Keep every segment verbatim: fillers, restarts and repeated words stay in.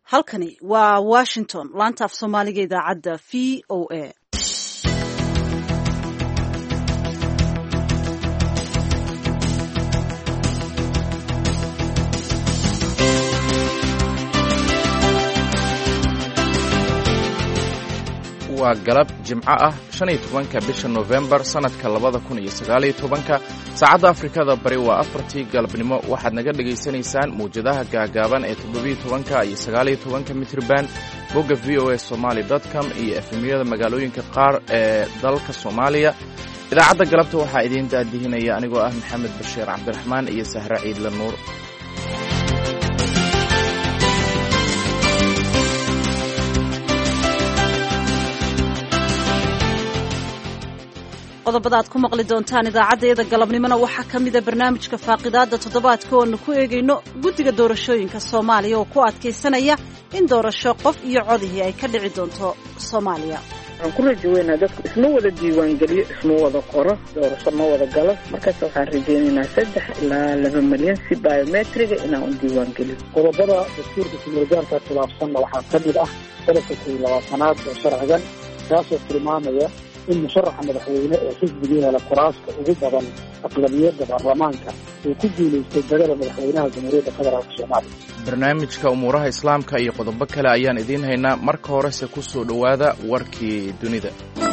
halkani waa Washington laanta af Soomaaliga idaacadda V O A. waa galab jimco ah shan iyo tobanka bisha November sanadka labada kun iyo sagaal iyo tobanka saacadda Afrikada bari waa afartii galabnimo waxaad naga dhageysanaysaan muujadaha gaagaaban ee toddoba iyo tobanka iyo sagaal iyo tobanka mitrban bogga v o a somali dot com iyo efemyada magaalooyinka qaar ee dalka Soomaaliya. idaacadda galabta waxaa idiin daadihinaya anigoo ah Maxamed Bashiir Cabdiraxmaan iyo Sahra Ciidla Nuur. qodobada aad ku maqli doontaan idaacaddayada galabnimona waxaa ka mida barnaamijka faaqidaadda toddobaadka oo aanu ku eegayno guddiga doorashooyinka Soomaaliya oo ku adkaysanaya in doorasho qof iyo codihii ay ka dhici doonto Soomaaliya. waxaan ku rajaynaynaa dadku isma wada diiwaangeliyo isma wada qoro doorasho ma wada galo markaas waxaan rajaynaynaa saddex ilaa laba milyan si biometriga inaan u diiwaangeliyo. qodobada dastuurka kumulgaarka khilaafsanna waxaa ka mid ah sanadka koob iyo labaatanaad ee sharcigan kaasoo tilmaamaya in musharaxa madaxweyne ee xisbiga hela kuraaska ugu badan aqlabiyadda baarlamaanka uu ku guulaystay dagada madaxweynaha jamhuuriyadda federaalka Soomaaliya. barnaamijka umuuraha islaamka iyo qodobo kale ayaan idiin haynaa. marka horese ku soo dhowaada warkii dunida.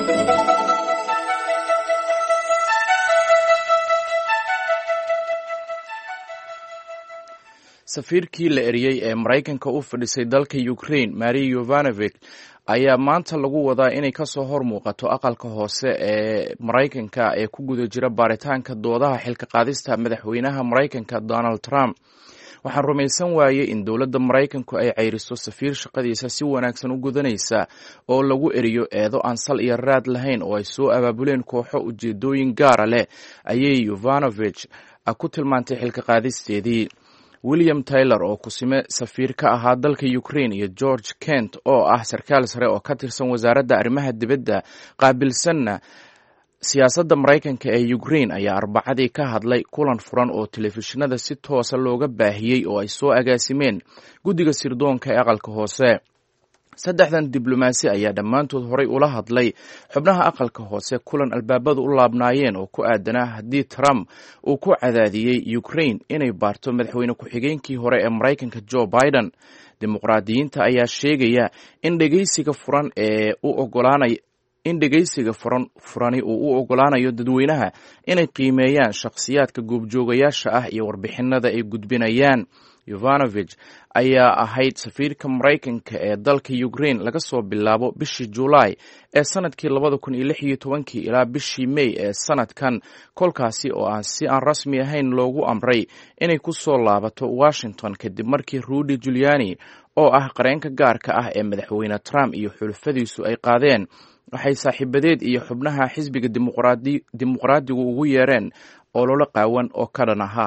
safiirkii la eriyey ee Maraykanka u fadhisay dalka Ukraine Marie Yovanovich ayaa maanta lagu wadaa inay ka soo hor muuqato aqalka hoose ee Maraykanka ee ku guda jira baaritaanka doodaha xilka qaadista madaxweynaha Maraykanka Donald Trump. waxaan rumaysan waayey in dowladda Maraykanku ay ceyriso safiir shaqadiisa si wanaagsan u gudanaysa oo lagu eriyo eedo aan sal iyo raad lahayn oo ay soo abaabuleen kooxo ujeedooyin gaara leh ayay Yovanovich ku tilmaantay xilka qaadisteedii. William Taylor oo kusime safiir ka ahaa dalka Ukraine iyo George Kent oo ah sarkaal sare oo ka tirsan wasaaradda arrimaha dibadda qaabilsanna siyaasadda Maraykanka ee Ukraine ayaa Arbacadii ka hadlay kulan furan oo telefishinada si toosa looga baahiyey oo ay soo agaasimeen guddiga sirdoonka ee aqalka hoose. saddexdan diblomaasi ayaa dhammaantood horay ula hadlay xubnaha aqalka hoose kulan albaabadu u laabnaayeen oo ku aadanaa haddii Trump uu ku cadaadiyey Ukraine inay baarto madaxweyne ku-xigeenkii hore ee Maraykanka Joe Biden. dimuqraadiyiinta ayaa sheegaya in dhegeysiga furan ee u ogolaanay in dhegeysiga furan furani uu u ogolaanayo dadweynaha inay qiimeeyaan shakhsiyaadka goobjoogayaasha ah iyo warbixinada ay gudbinayaan. Yovanovich ayaa ahayd safiirka Maraykanka ee dalka Ukraine laga soo bilaabo bishii July ee sanadkii labada kun iyo lix iyo tobankii ilaa bishii May ee sanadkan, kolkaasi oo aan si aan rasmi ahayn loogu amray inay ku soo laabato Washington kadib markii Rudy Giuliani oo ah qareenka gaarka ah ee madaxweyne Trump iyo xulafadiisu ay qaadeen waxay saaxiibadeed iyo xubnaha xisbiga dimuqraadi dimuqraadigu ugu yeereen olole qaawan oo ka dhan ahaa.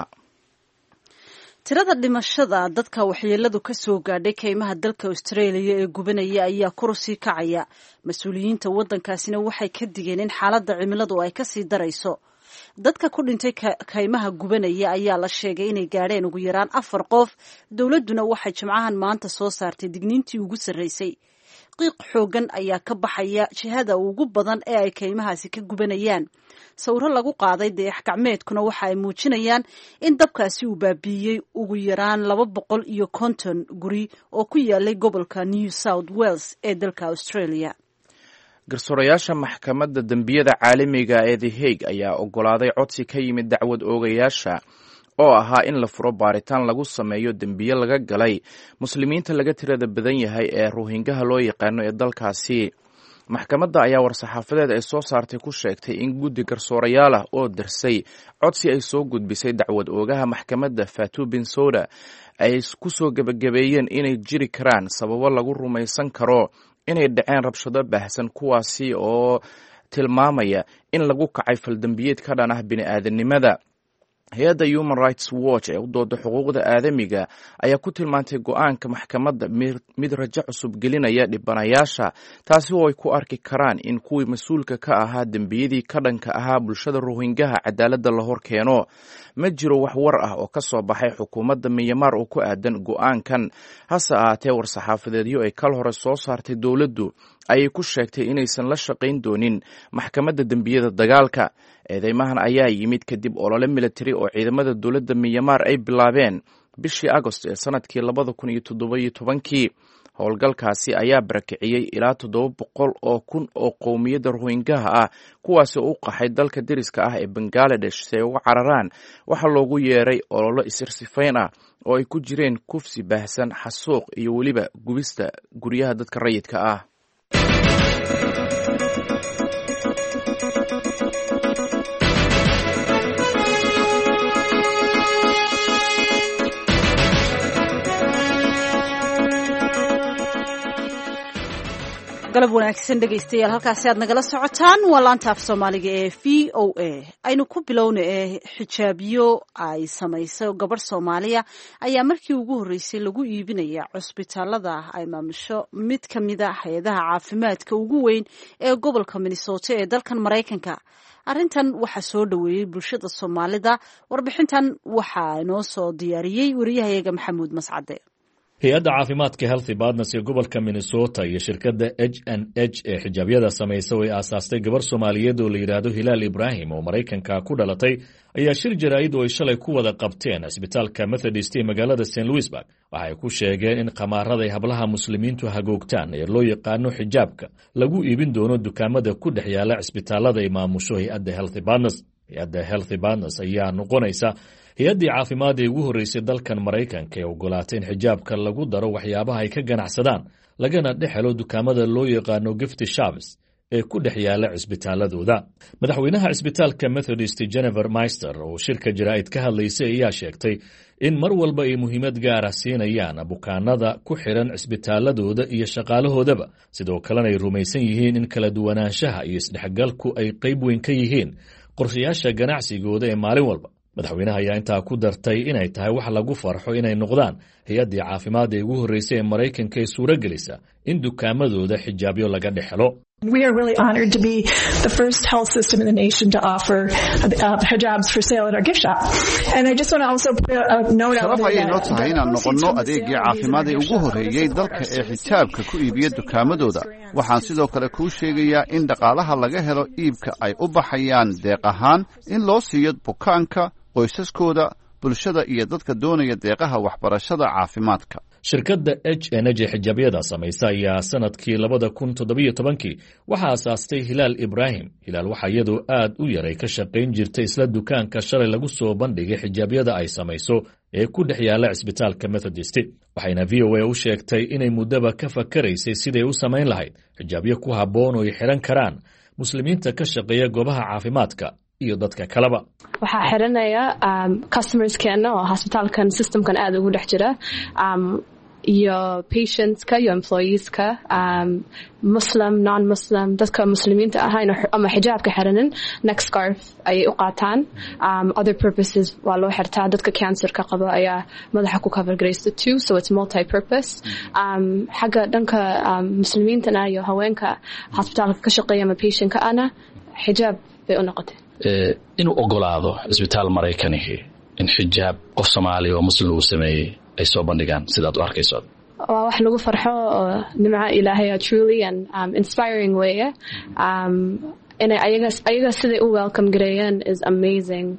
tirada dhimashada dadka waxyeeladu ka soo gaadhay kaymaha dalka Australia ee gubanaya ayaa kor u sii kacaya. mas-uuliyiinta waddankaasina waxay ka digeen in xaaladda cimiladu ay ka sii darayso. dadka ku dhintay kaymaha gubanaya ayaa la sheegay inay gaadheen ugu yaraan afar qof. dowladduna waxay jimcahan maanta soo saartay digniintii ugu sarreysay. qiiq xoogan ayaa ka baxaya jihada ugu badan ee ay kaymahaasi ka gubanayaan. sawiro lagu qaaday dayax gacmeedkuna waxa ay muujinayaan in dabkaasi uu baabiiyey ugu yaraan laba boqol iyo konton guri oo ku yaalay gobolka New South Wales ee dalka Australia. garsoorayaasha maxkamadda dembiyada caalamiga ee The Hague ayaa ogolaaday codsi ka yimid dacwad oogayaasha oo ahaa in la furo baaritaan lagu sameeyo dembiye laga galay muslimiinta laga tirada badan yahay ee Rohingya loo yaqaano ee dalkaasi. maxkamadda ayaa war-saxaafadeed ay soo saartay ku sheegtay in guddi garsoorayaal ah oo darsay codsi ay soo gudbisay dacwad oogaha maxkamadda Fatou Bensouda ay ku soo gebagabeeyeen inay jiri karaan sababo lagu rumaysan karo inay dhaceen rabshado baahsan kuwaasi oo tilmaamaya in lagu kacay faldambiyeed ka dhan ah bini'aadanimada. hay-adda Human Rights Watch ee u dooda xuquuqda aadamiga ayaa ku tilmaantay go'aanka maxkamadda mid rajo cusub gelinaya dhibanayaasha, taasi oo ay ku arki karaan in kuwii mas-uulka ka ahaa dembiyadii ka dhanka ahaa bulshada Rohingya cadaaladda la hor keeno. ma jiro wax war ah oo ka soo baxay xukuumadda Myanmar oo ku aadan go'aankan. hase ahaatee war-saxaafadeedyo ay kal hore soo saartay dowladdu ayay ku sheegtay inaysan la shaqayn doonin maxkamadda dembiyada dagaalka. eedeymahan ayaa yimid kadib olole militari oo ciidamada dowladda Myanmar ay bilaabeen bishii Agost ee sanadkii labada kun iyo toddoba iyo tobankii. howlgalkaasi ayaa barakiciyey ilaa toddoba boqol oo kun oo qowmiyadda Rohingyaha ah kuwaasi oo u qaxay dalka deriska ah ee Bangladesh si ay uga cararaan waxa loogu yeeray ololo isirsifayn ah oo ay ku jireen kufsi baahsan, xasuuq iyo weliba gubista guryaha dadka rayidka ah. galab wanaagsan dhegaystayaal, halkaasi aad nagala socotaan waa laanta af Soomaaliga ee V O A. aynu ku bilowna ee xijaabyo ay samayso gabar Soomaaliya ayaa markii ugu horeysay lagu iibinaya cusbitaalada ay maamusho mid ka mid ah hay'adaha caafimaadka ugu weyn ee gobolka Minnesota ee dalkan Mareykanka. arrintan waxaa soo dhaweeyay bulshada Soomaalida. warbixintan waxaa inoo soo diyaariyey wariyahayaga Maxamuud Mascade. hay-adda caafimaadka Healthy Partners ee gobolka Minnesota iyo shirkadda H and H ee xijaabyada samaysa way aasaastay gabar Soomaaliyeed oo la yiraahdo Hilaal Ibrahim oo Mareykanka ku dhalatay ayaa shir jaraa'id oo ay shalay ku wada qabteen isbitaalka Methodist ee magaalada Saint Louisburg waxay ku sheegeen in qamaarada ay hablaha muslimiintu hagoogtaan ee loo yaqaano xijaabka lagu iibin doono dukaamada ku dhex yaala isbitaalada ay maamusho hay-adda Healthy Partners. hay-adda Healthy Partners ayaa noqonaysa hay-addii caafimaad ee ugu horreysay dalkan Mareykanka ee ogolaatay in xijaabka lagu daro waxyaabaha ay ka ganacsadaan lagana dhex helo dukaamada loo yaqaano gift shops ee ku dhex yaala cisbitaaladooda. madaxweynaha cisbitaalka Methodist Jennifer Meister oo shirka jaraa'id ka hadlaysay ayaa sheegtay in mar walba ay muhiimad gaara siinayaan bukaanada ku xiran cisbitaaladooda iyo shaqaalahoodaba, sidoo kalena ay rumaysan yihiin in kala duwanaanshaha iyo isdhexgalku ay qayb weyn ka yihiin qorshayaasha ganacsigooda ee maalin walba. madaxweynaha ayaa intaa ku dartay inay tahay wax lagu farxo inay noqdaan hay-addii caafimaad ee ugu horreysay ee Mareykanka ee suuragelisa in dukaamadooda xijaabyo laga dhex helo. We are really honored to be the first health system in the nation to offer uh, hijabs for sale at our gift shop. And I just want to also put a note out there. Sharaf ayay tahay inaan noqono adeegii caafimaad ee ugu horeeyay dalka ee xijaabka ku iibiya dukaamadooda. waxaan sidoo kale kuu sheegayaa in dhaqaalaha laga helo iibka ay u baxayaan deeq ahaan in loo siiyo bukaanka, qoysaskooda, bulshada iyo dadka doonaya deeqaha waxbarashada caafimaadka. shirkadda H and H ee xijaabyada samaysa ayaa sanadkii labada kun toddobiyo tobankii waxaa aasaastay Hilaal Ibrahim. Hilaal waxaa iyadoo aad u yaray ka shaqayn jirtay isla dukaanka shalay lagu soo bandhigay xijaabyada ay samayso ee ku dhex yaala cisbitaalka Methodist. waxayna V O A u sheegtay inay muddaba ka fakaraysay siday u samayn lahayd xijaabyo ku habboon oo ay xiran karaan muslimiinta ka shaqeeya goobaha caafimaadka iyo dadka kaleba. waxaa xiranaya um, customerskeena oo hospitaalkan systemkan aad ugu dhex jira um, iyo patientska iyo employeeska um, muslim non-muslim dadka muslimiinta ahayn ama xijaabka xiranin neck scarf ayay u qaataan. um, other purposes waa loo xirtaa dadka cancerka qaba ayaa madaxa ku cover garaysta too, so it's multi-purpose. um, xagga dhanka um, muslimiintana iyo haweenka hospitaalka ka shaqeeya ama patientka ana xijaab bay u noqotay. inuu ogolaado cisbitaal Maraykanihi in xijaab qof Soomaali oo muslim uu sameeyay ay soo bandhigaan sidaad u arkayso. waa wax lagu farxo oo nimca Ilaahay truly and um, inspiring way. um and ayaga ayaga siday u welcome gareeyeen is amazing.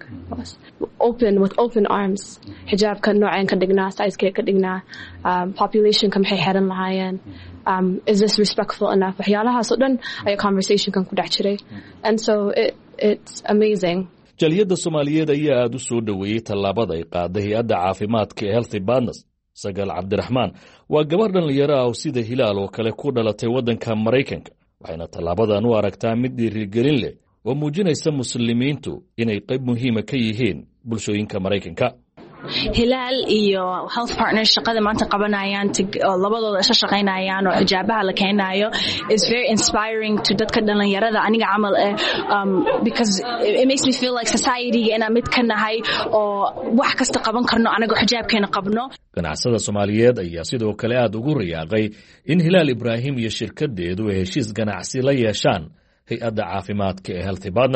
open with open arms. xijaabka nooceen ka dhignaa, size ka dhignaa, um, population ka maxay xiran lahaayeen. um is this respectful enough? waxyaalahaas oo dhan ayaa conversationkan ku dhex jiray. and so it it's amazing. jaliyadda Soomaaliyeed ayaa aad u soo dhaweeyay tallaabada ay qaaday hay-adda caafimaadka ee Healthy Partners. Sagal Cabdiraxmaan waa gabar dhalinyaro ah oo sida Hilaal oo kale ku dhalatay waddanka Mareykanka, waxayna tallaabadan u aragtaa mid dhiirigelin leh oo muujinaysa muslimiintu inay qayb muhiima ka yihiin bulshooyinka Mareykanka. Hilaal iyo Health Partners shaqada maanta qabanayaan labadooda isla shaqaynayaan oo xijaabaha la keenayo is very inspiring to dadka dhalinyarada aniga camal eh um, because it makes me feel like society ina mid ka nahay oo wax kasta qaban karno anaga xijaabkeena qabno. Ganacsada Soomaaliyeed ayaa sidoo kale aad ugu riyaaqay in Hilaal Ibrahim iyo shirkadeedu ay heshiis ganacsi la yeeshaan hay-adda caafimaadka ee Healthy Partners.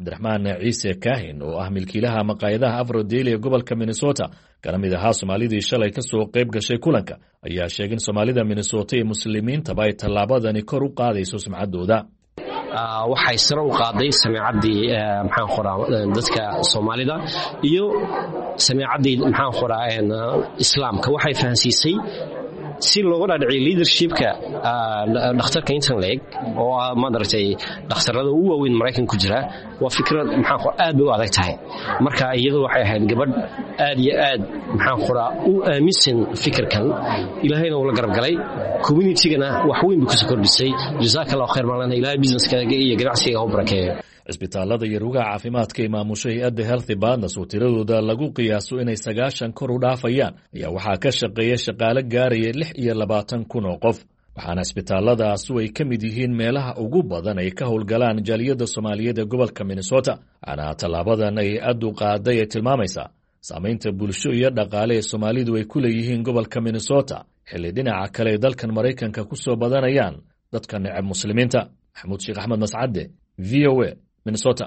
cabdiraxmaan ciise kaahin oo ah milkiilaha maqaayadaha afrodeli ee gobolka minnesota kana mid ahaa soomaalidii shalay ka soo qayb gashay kulanka ayaa sheegay in soomaalida minnesota iyo muslimiintaba ay tallaabadani kor u qaadayso sumcaddooda. waxay sare u qaaday samiicaddii maxaan qoraa dadka Soomaalida iyo samiicaddii maxaan qoraa islaamka waxay fahansiisay si looga dhaadhiciyo leadershipka dhakhtarka intan leeg oo madartay dhakhtarada ugu waaweyn Mareykanka ku jira waa fikrad maxaan qoraa aad u adag tahay marka iyadoo waxay ahayd gabadh aad iyo aad maxaan qoraa u aaminsan fikirkan ilaahayna uu la garab galay community-gana wax weyn buu ku soo kordhisay jazaakallahu khayr malana ilaahay businesskaaga iyo ganacsiga u barakeeyo. cisbitaalada iyo rugaha caafimaadka ee maamusha hay-adda Healthy Partners oo tiradooda lagu qiyaaso inay sagaashan kor u dhaafayaan ayaa waxaa ka shaqeeya shaqaale gaaraya lix iyo labaatan kun oo qof waxaana cisbitaaladaasi ay ka mid yihiin meelaha ugu badan ay ka howlgalaan jaaliyadda Soomaaliyeed ee gobolka Minnesota. ana talaabadan ay aad u qaaday ee tilmaamaysa saamaynta bulsho iyo dhaqaale ee Soomaalidu ay ku leeyihiin gobolka Minnesota xilli dhinaca kale ee dalkan Mareykanka ku soo badanayaan dadka necab muslimiinta. Maxamuud Sheekh Axmed Mascade, V O A, Minnesota.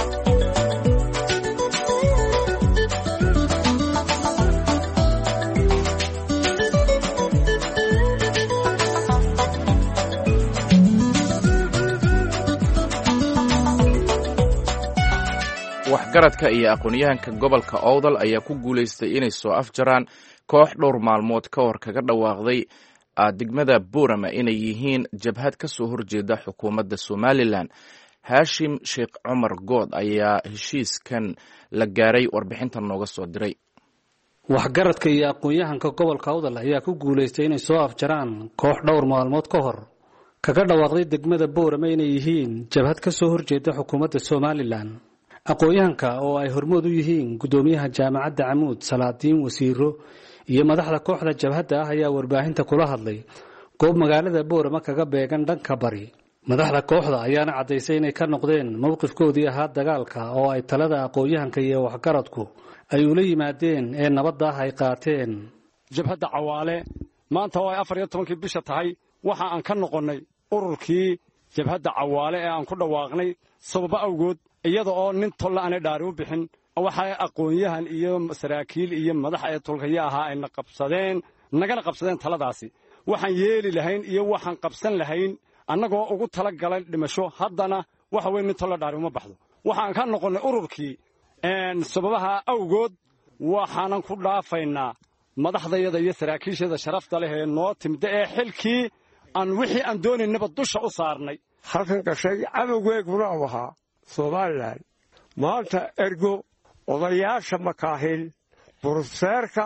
waxgaradka iyo aqoon-yahanka gobolka Awdal ayaa ku guuleystay inay soo afjaraan koox dhowr maalmood ka hor kaga dhawaaqday degmada Boorama inay yihiin jabhad ka soo horjeeda xukuumadda Somaliland. Hashim Sheekh Cumar Good ayaa heshiiskan la gaaray warbixintan nooga soo diray. waxgaradka iyo aqoon-yahanka gobolka Awdal ayaa ku guuleystay inay soo afjaraan koox dhowr maalmood ka hor kaga dhawaaqday degmada Boorama inay yihiin jabhad ka soo horjeeda xukuumadda Somaliland. aqoon-yahanka oo ay hormood u yihiin gudoomiyaha jaamacadda Camuud Salaadiin wasiiro iyo madaxda kooxda jabhadda ah ayaa warbaahinta kula hadlay goob magaalada Boorama kaga beegan dhanka bari. madaxda kooxda ayaana cadaysay inay ka noqdeen mowqifkoodii ahaa dagaalka oo ay talada aqoon-yahanka iyo waxgaradku ay ula yimaadeen ee nabadda ah ay qaateen. jabhadda Cawaale maanta oo ay afar iyo tobankii bisha tahay waxa aan ka noqonnay ururkii jabhadda Cawaale ee aan ku dhawaaqnay sabab awgood iyada oo nin tolla aan dhaari u bixin waxa aqoon-yahan iyo saraakiil iyo madax ay tolkaya ahaa ay qabsadeen nagana qabsadeen taladaasi waxaan yeeli lahayn iyo waxaan qabsan lahayn annagoo ugu tala galay dhimasho haddana waxa weyn nin tolla dhaari uma baxdo waxaan ka noqonnay ururkii een sababaha awgood waxaanan ku dhaafaynaa madaxdayada iyo saraakiishada sharafta leh ee noo timid ee xilkii aan wixii aan doonaynaba dusha u saarnay halkan gashay cadowgeeguna u ahaa Somaliland maanta ergo odayaasha makaahil burseerka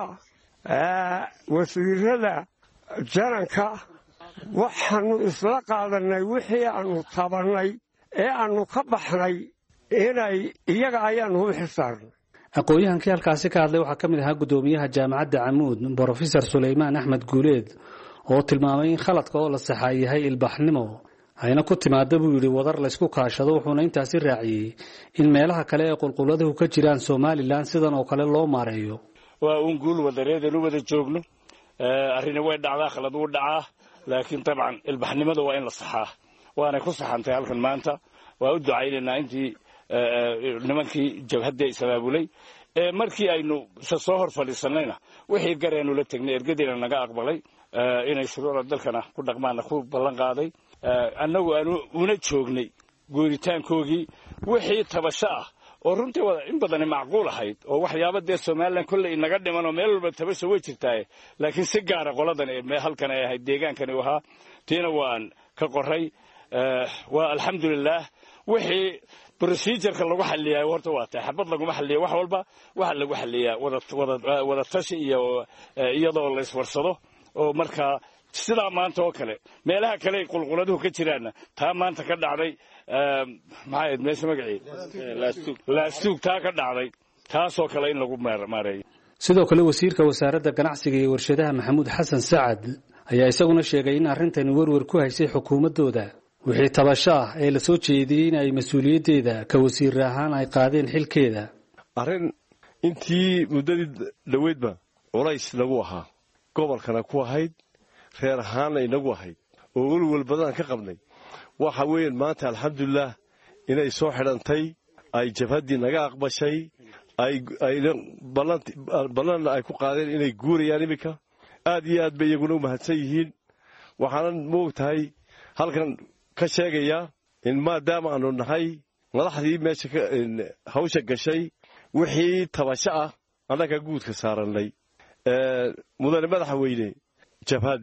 wasiirada jaranka waxaanu isla qaadanay wixii aanu tabanay ee aanu ka baxnay inay iyaga ayaanu u xisaarnay. aqoon-yahankii halkaasi ka hadlay waxaa ka mid ahaa gudoomiyaha jaamacadda Camuud Professor Suleymaan Axmed Guuleed oo tilmaamay in khaladka oo la saxay yahay ilbaxnimo ayna ku timaado buu yiri wadar la isku kaashado wuxuuna intaasi raaciyay in meelaha kale ee qulquladuhu ka jiraan Somaliland sidan oo kale loo maareeyo. waa un guul wadareed inuu wada joogno arrin way dhacdaa khalad uu dhacaa laakiin taban ilbaxnimada waa in la saxaa waana ku saxantay halkan maanta waa u ducaynaynaa intii nimankii jabhadda isabaabulay ee markii aynu soo hor fadhiisanayna wixii gareenu la tagnay ergadina naga aqbalay inay shuruucda dalkana ku dhaqmaana ku ballan qaaday annagu aanu una joognay guuritaankoogii wixii tabasho ah oo runtii wada in badan macquul ahayd oo waxyaabo dee Somaliland kulli inaga dhiman oo meel walba tabasho way jirtaa laakiin si gaar ah qoladan ee halkan ay ahayd deegaankan uu ahaa tiina waan ka qoray waa alxamdulillah wixii procedure-ka lagu xaliyay horta waa tahay xabad lagu xaliyay wax walba waxa lagu xaliyay wada wada wada tashi iyo iyadoo la iswarsado oo marka sida maanta oo kale meelaha kale qulquladuhu ka jiraan taa maanta ka dhacday maxay meesha magacii laastuug taa ka dhacday taasoo kale in lagu maareeyo. sidoo kale wasiirka wasaaradda ganacsiga iyo warshadaha Maxamuud Xasan Sacad ayaa isaguna sheegay in arrintan warwar ku haysay xukuumadooda wixii tabasho ah ee la soo jeediyay in ay mas'uuliyadeeda ka wasiir ahaan ay qaadeen xilkeeda. arrin intii muddadii dhaweydba culays lagu ahaa gobolkana ku ahayd reer ahaan inagu ahayd oo walwal badan ka qabnay waxa weeyaan maanta alxamdulillah inay soo xidhantay ay jabhaddii naga aqbashay ay ayna ballanna ay ku qaadeen inay guurayaan iminka aad iyo aad bay iyaguna u mahadsan yihiin waxaanan moogtahay halkan ka sheegayaa in maadaama aanu nahay madaxdii meesha hawsha gashay wixii tabasho ah annaga guudka saarannay mudane madaxweyne jabhad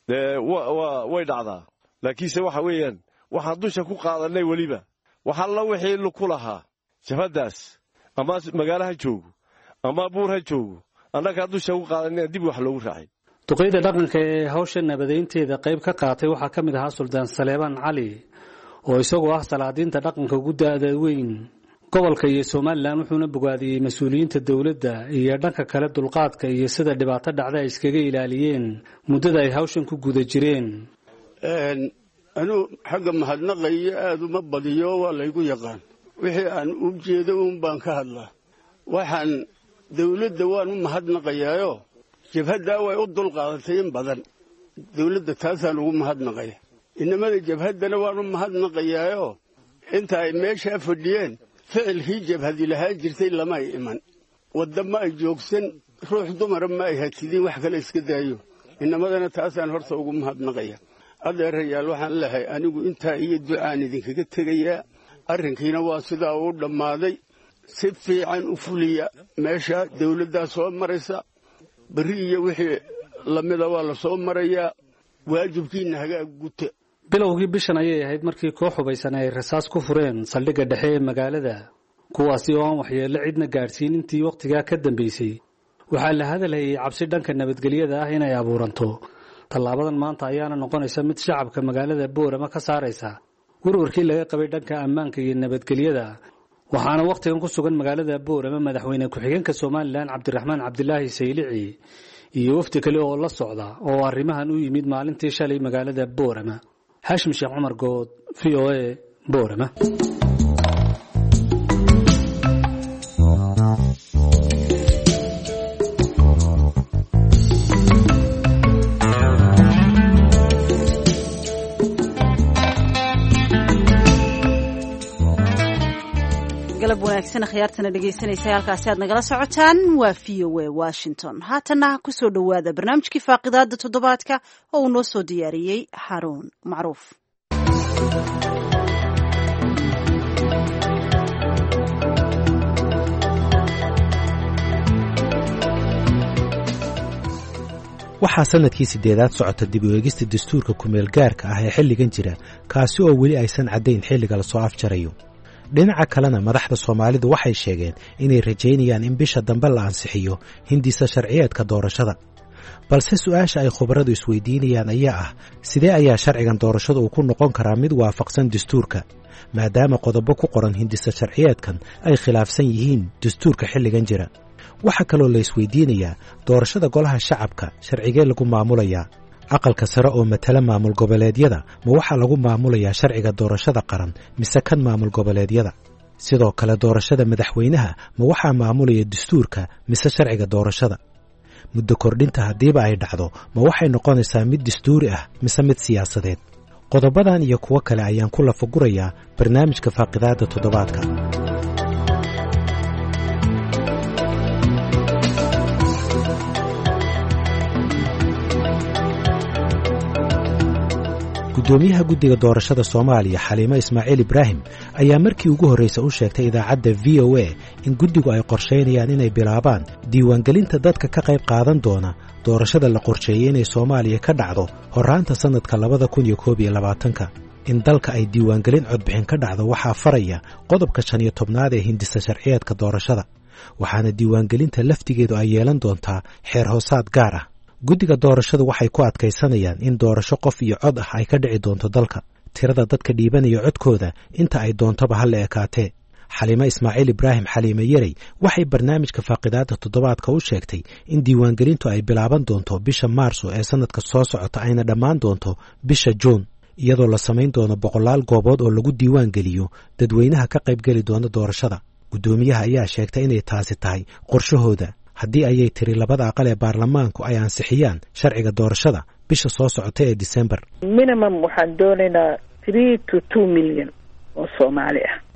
way dhacdaa laakiinse waxa weeyaan waxaan dusha ku qaadannay weliba waxalla wixii ku lahaa jabhaddaas ama magaalo ha joogo ama buur ha joogo annagaa dusha ku qaadanay dib wax loogu raacay duqeyda dhaqanka ee hawsha nabadeynteeda qayb ka qaatay waxaa ka mid ahaa suldaan saleebaan cali oo isagoo ah salaadiinta dhaqanka ugu da'da weyn gobolka iyo Soomaaliland wuxuuna bogaadiyay mas'uuliyiinta dawladda iyo dhanka kale dulqaadka iyo sida dhibaato dhacda ay iskaga ilaaliyeen muddada ay hawshan ku guda jireen een anu xagga mahadnaqaya aad uma badiyo waa la igu yaqaan wixii aan u jeedo uun baan ka hadlaa waxaan dawladda waan u mahadnaqayaayo jabhadda way u dulqaadatay in badan dawladda taasaan ugu mahadnaqaya inamada jabhaddana waan u mahadnaqayaayo inta ay meesha fadhiyeen ficilkii jabhadi lahaa jirtay lama ay iman wadama ay joogsan ruux dumar ma ay hatidin wax kale iska daayo inamadana taasaan horta ugu mahadnaqaya adeerayaal waxaan lahay anigu inta iyo ducaan idinkaga tagayaa arrinkiina waa sidaa uu dhammaaday si fiican u fuliya meesha dawladda soo maraysa bari iyo wixii lamida waa la soo marayaa waajibkiina hagaag guta bilowgii bishan ayay ahayd markii koox hubaysan ay rasaas ku fureen saldhigga dhexe ee magaalada kuwaasi oo aan waxyeello cidna gaadhsiin intii wakhtigaa ka dambaysay waxaa la hadalhayay cabsi dhanka nabadgelyada ah inay abuuranto tallaabadan maanta ayaana noqonaysa mid shacabka magaalada boorama ka saaraysa warwarkii laga qabay dhanka ammaanka iyo nabadgelyada waxaana wakhtigan ku sugan magaalada boorama madaxweyne ku-xigeenka Soomaaliland Cabdiraxmaan Cabdilaahi Saylici iyo wafdi kale oo la socda oo arrimahan u yimid maalintii shalay magaalada boorama Hashim Sheekh Umar Good V O A boorama galab wanaagsan khiyaartana dhageysanaysa halkaasi aad nagala socotaan waa V O A Washington haatana ku soo dhawaada barnaamijkii faaqidaada toddobaadka oo uu noo soo diyaariyay Haroon Macruuf waxaa sanadkii sideedaad socota dib u eegista dastuurka kumeel gaarka ah ee xilligan jira kaasi oo weli aysan caddayn xilliga la soo afjarayo dhinaca kalena madaxda Soomaalidu waxay sheegeen inay rajaynayaan in bisha dambe la ansixiyo hindisa sharciyeedka doorashada balse su'aasha ay khubaradu isweydiinayaan ayaa ah sidee ayaa sharcigan doorashada uu ku noqon karaa mid waafaqsan dastuurka maadaama qodobo ku qoran hindisa sharciyeedkan ay khilaafsan yihiin dastuurka xilligan jira waxa kaloo la isweydiinayaa doorashada golaha shacabka sharcigee lagu maamulayaa aqalka sare oo matala maamul goboleedyada ma waxaa lagu maamulayaa sharciga doorashada qaran mise kan maamul goboleedyada sidoo kale doorashada madaxweynaha ma waxaa maamulaya dastuurka mise sharciga doorashada muddo kordhinta haddiiba ay dhacdo ma waxay noqonaysaa mid dastuuri ah mise mid siyaasadeed qodobadan iyo kuwo kale ayaan ku lafagurayaa barnaamijka faaqidaada toddobaadka gudoomiyaha guddiga doorashada Soomaaliya Xaliimo Ismaaciil Ibraahim ayaa markii ugu horreysay u sheegtay idaacadda V O A in guddigu ay qorsheynayaan inay bilaabaan diiwaangelinta dadka ka qayb qaadan doona doorashada la qorsheeyay inay Soomaaliya ka dhacdo horraanta sanadka labada kun iyo koob iyo labaatanka in dalka ay diiwaangelin codbixin ka dhacdo waxaa faraya qodobka shan iyo tobnaad ee hindisa sharciyeedka doorashada waxaana diiwaangelinta laftigeedu ay yeelan doontaa xeer hoosaad gaar ah guddiga doorashadu waxay ku adkaysanayaan in doorasho qof iyo cod ah ay ka dhici doonto dalka tirada dadka dhiibanaya codkooda inta ay doontoba ha la ekaatee Xaliimo Ismaaciil Ibraahim Xaliimo Yarey waxay barnaamijka faaqidaada toddobaadka u sheegtay in diiwaangelintu ay bilaaban doonto bisha Maarso ee sanadka soo socota ayna dhammaan doonto bisha Juun iyadoo la samayn doono boqolaal goobood oo lagu diiwaangeliyo dadweynaha ka qaybgeli doona doorashada gudoomiyaha ayaa sheegtay inay taasi tahay qorshahooda haddii ayay tiri labada aqal ee baarlamaanku ay ansixiyaan sharciga doorashada bisha soo socota ee December minimum waxaan doonaynaa three to two million oo Soomaali ah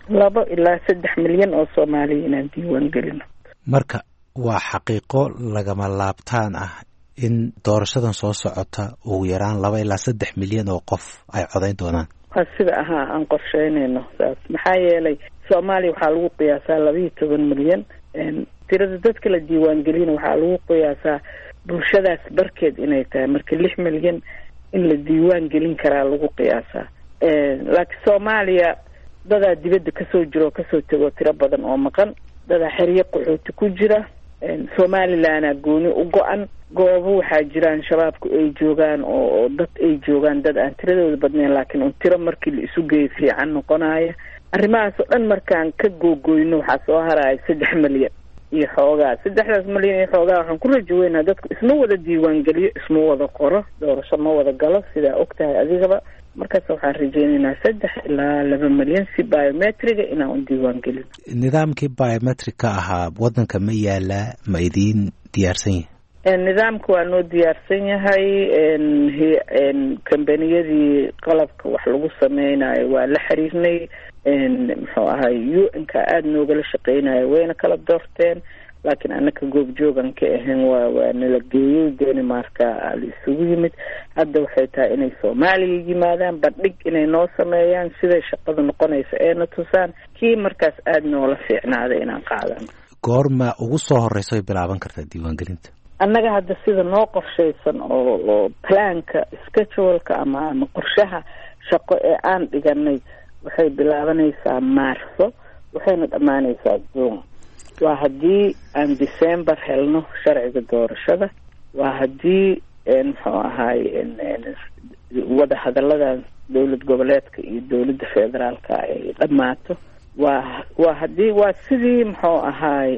labo ilaa saddex milyan oo soomaaliya inaan diiwaan gelino. marka waa xaqiiqo lagama laabtaan ah in doorashadan soo socota ugu yaraan laba ilaa saddex milyan oo qof ay codayn doonaan. waa sida ahaa aan qorsheynayno saas maxaa yeelay soomaaliya waxaa lagu qiyaasaa laba iyo toban milyan tirada dadka la diiwaan gelina waxaa lagu qiyaasaa bulshadaas barkeed inay tahay marka lix milyan in la diiwaan gelin karaa lagu qiyaasaa. laakiin soomaaliya dadaa dibadda kasoo jiro kasoo tego tiro badan oo maqan, dadaa xeryo qaxooti ku jira, somalilandna gooni u go-an, goobo waxaa jiraan shabaabku ay joogaan oo dad ay joogaan dad aan tiradooda badnayn laakiin un tiro markii la isu geeyo fiican noqonaya. arrimahaas oo dhan markaan ka googoyno waxaa soo haraya saddex milyan iyo xoogaa. saddexdaas milyan iyo xoogaa waxaan ku rajo weynaa dadku isma wada diiwaan geliyo, isma wada qoro, doorasho ma wada galo sidaa og tahay adigaba. markaas waxaan rajeynaynaa saddex ilaa laba milyan si biometriga inaan u diiwaan gelino. nidaamkii biometric-ka ahaa waddanka ma yaalaa, ma idiin diyaarsan yahay? nidaamka waa noo diyaarsan yahay. kambaniyadii qalabka wax lagu sameynayo waa la xiriirnay. muxuu ahay u n ka aada noogala shaqeynayo wayna kala doorteen, laakiin anaka goobjoogan ka ahayn waa waa nala geeyey Denmark la isugu yimid. hadda waxay tahay inay Soomaaliya yimaadaan bandhig inay noo sameeyaan siday shaqada noqonaysa eena tusaan kii markaas aada noola fiicnaaday inaan qaadano. goorma ugu soo horeyso ay bilaaban kartaa diiwaangelinta? annaga hadda sida noo qorshaysan oo oo planka scheduleka ama ama qorshaha shaqo ee aan dhiganay waxay bilaabanaysaa Maarso waxayna dhammaanaysaa June. waa haddii aan December helno sharciga doorashada, waa haddii muxuu ahaay wada hadaladan dowlad goboleedka iyo dowladda federaalka ay dhammaato, waa waa haddii waa sidii muxuu ahaay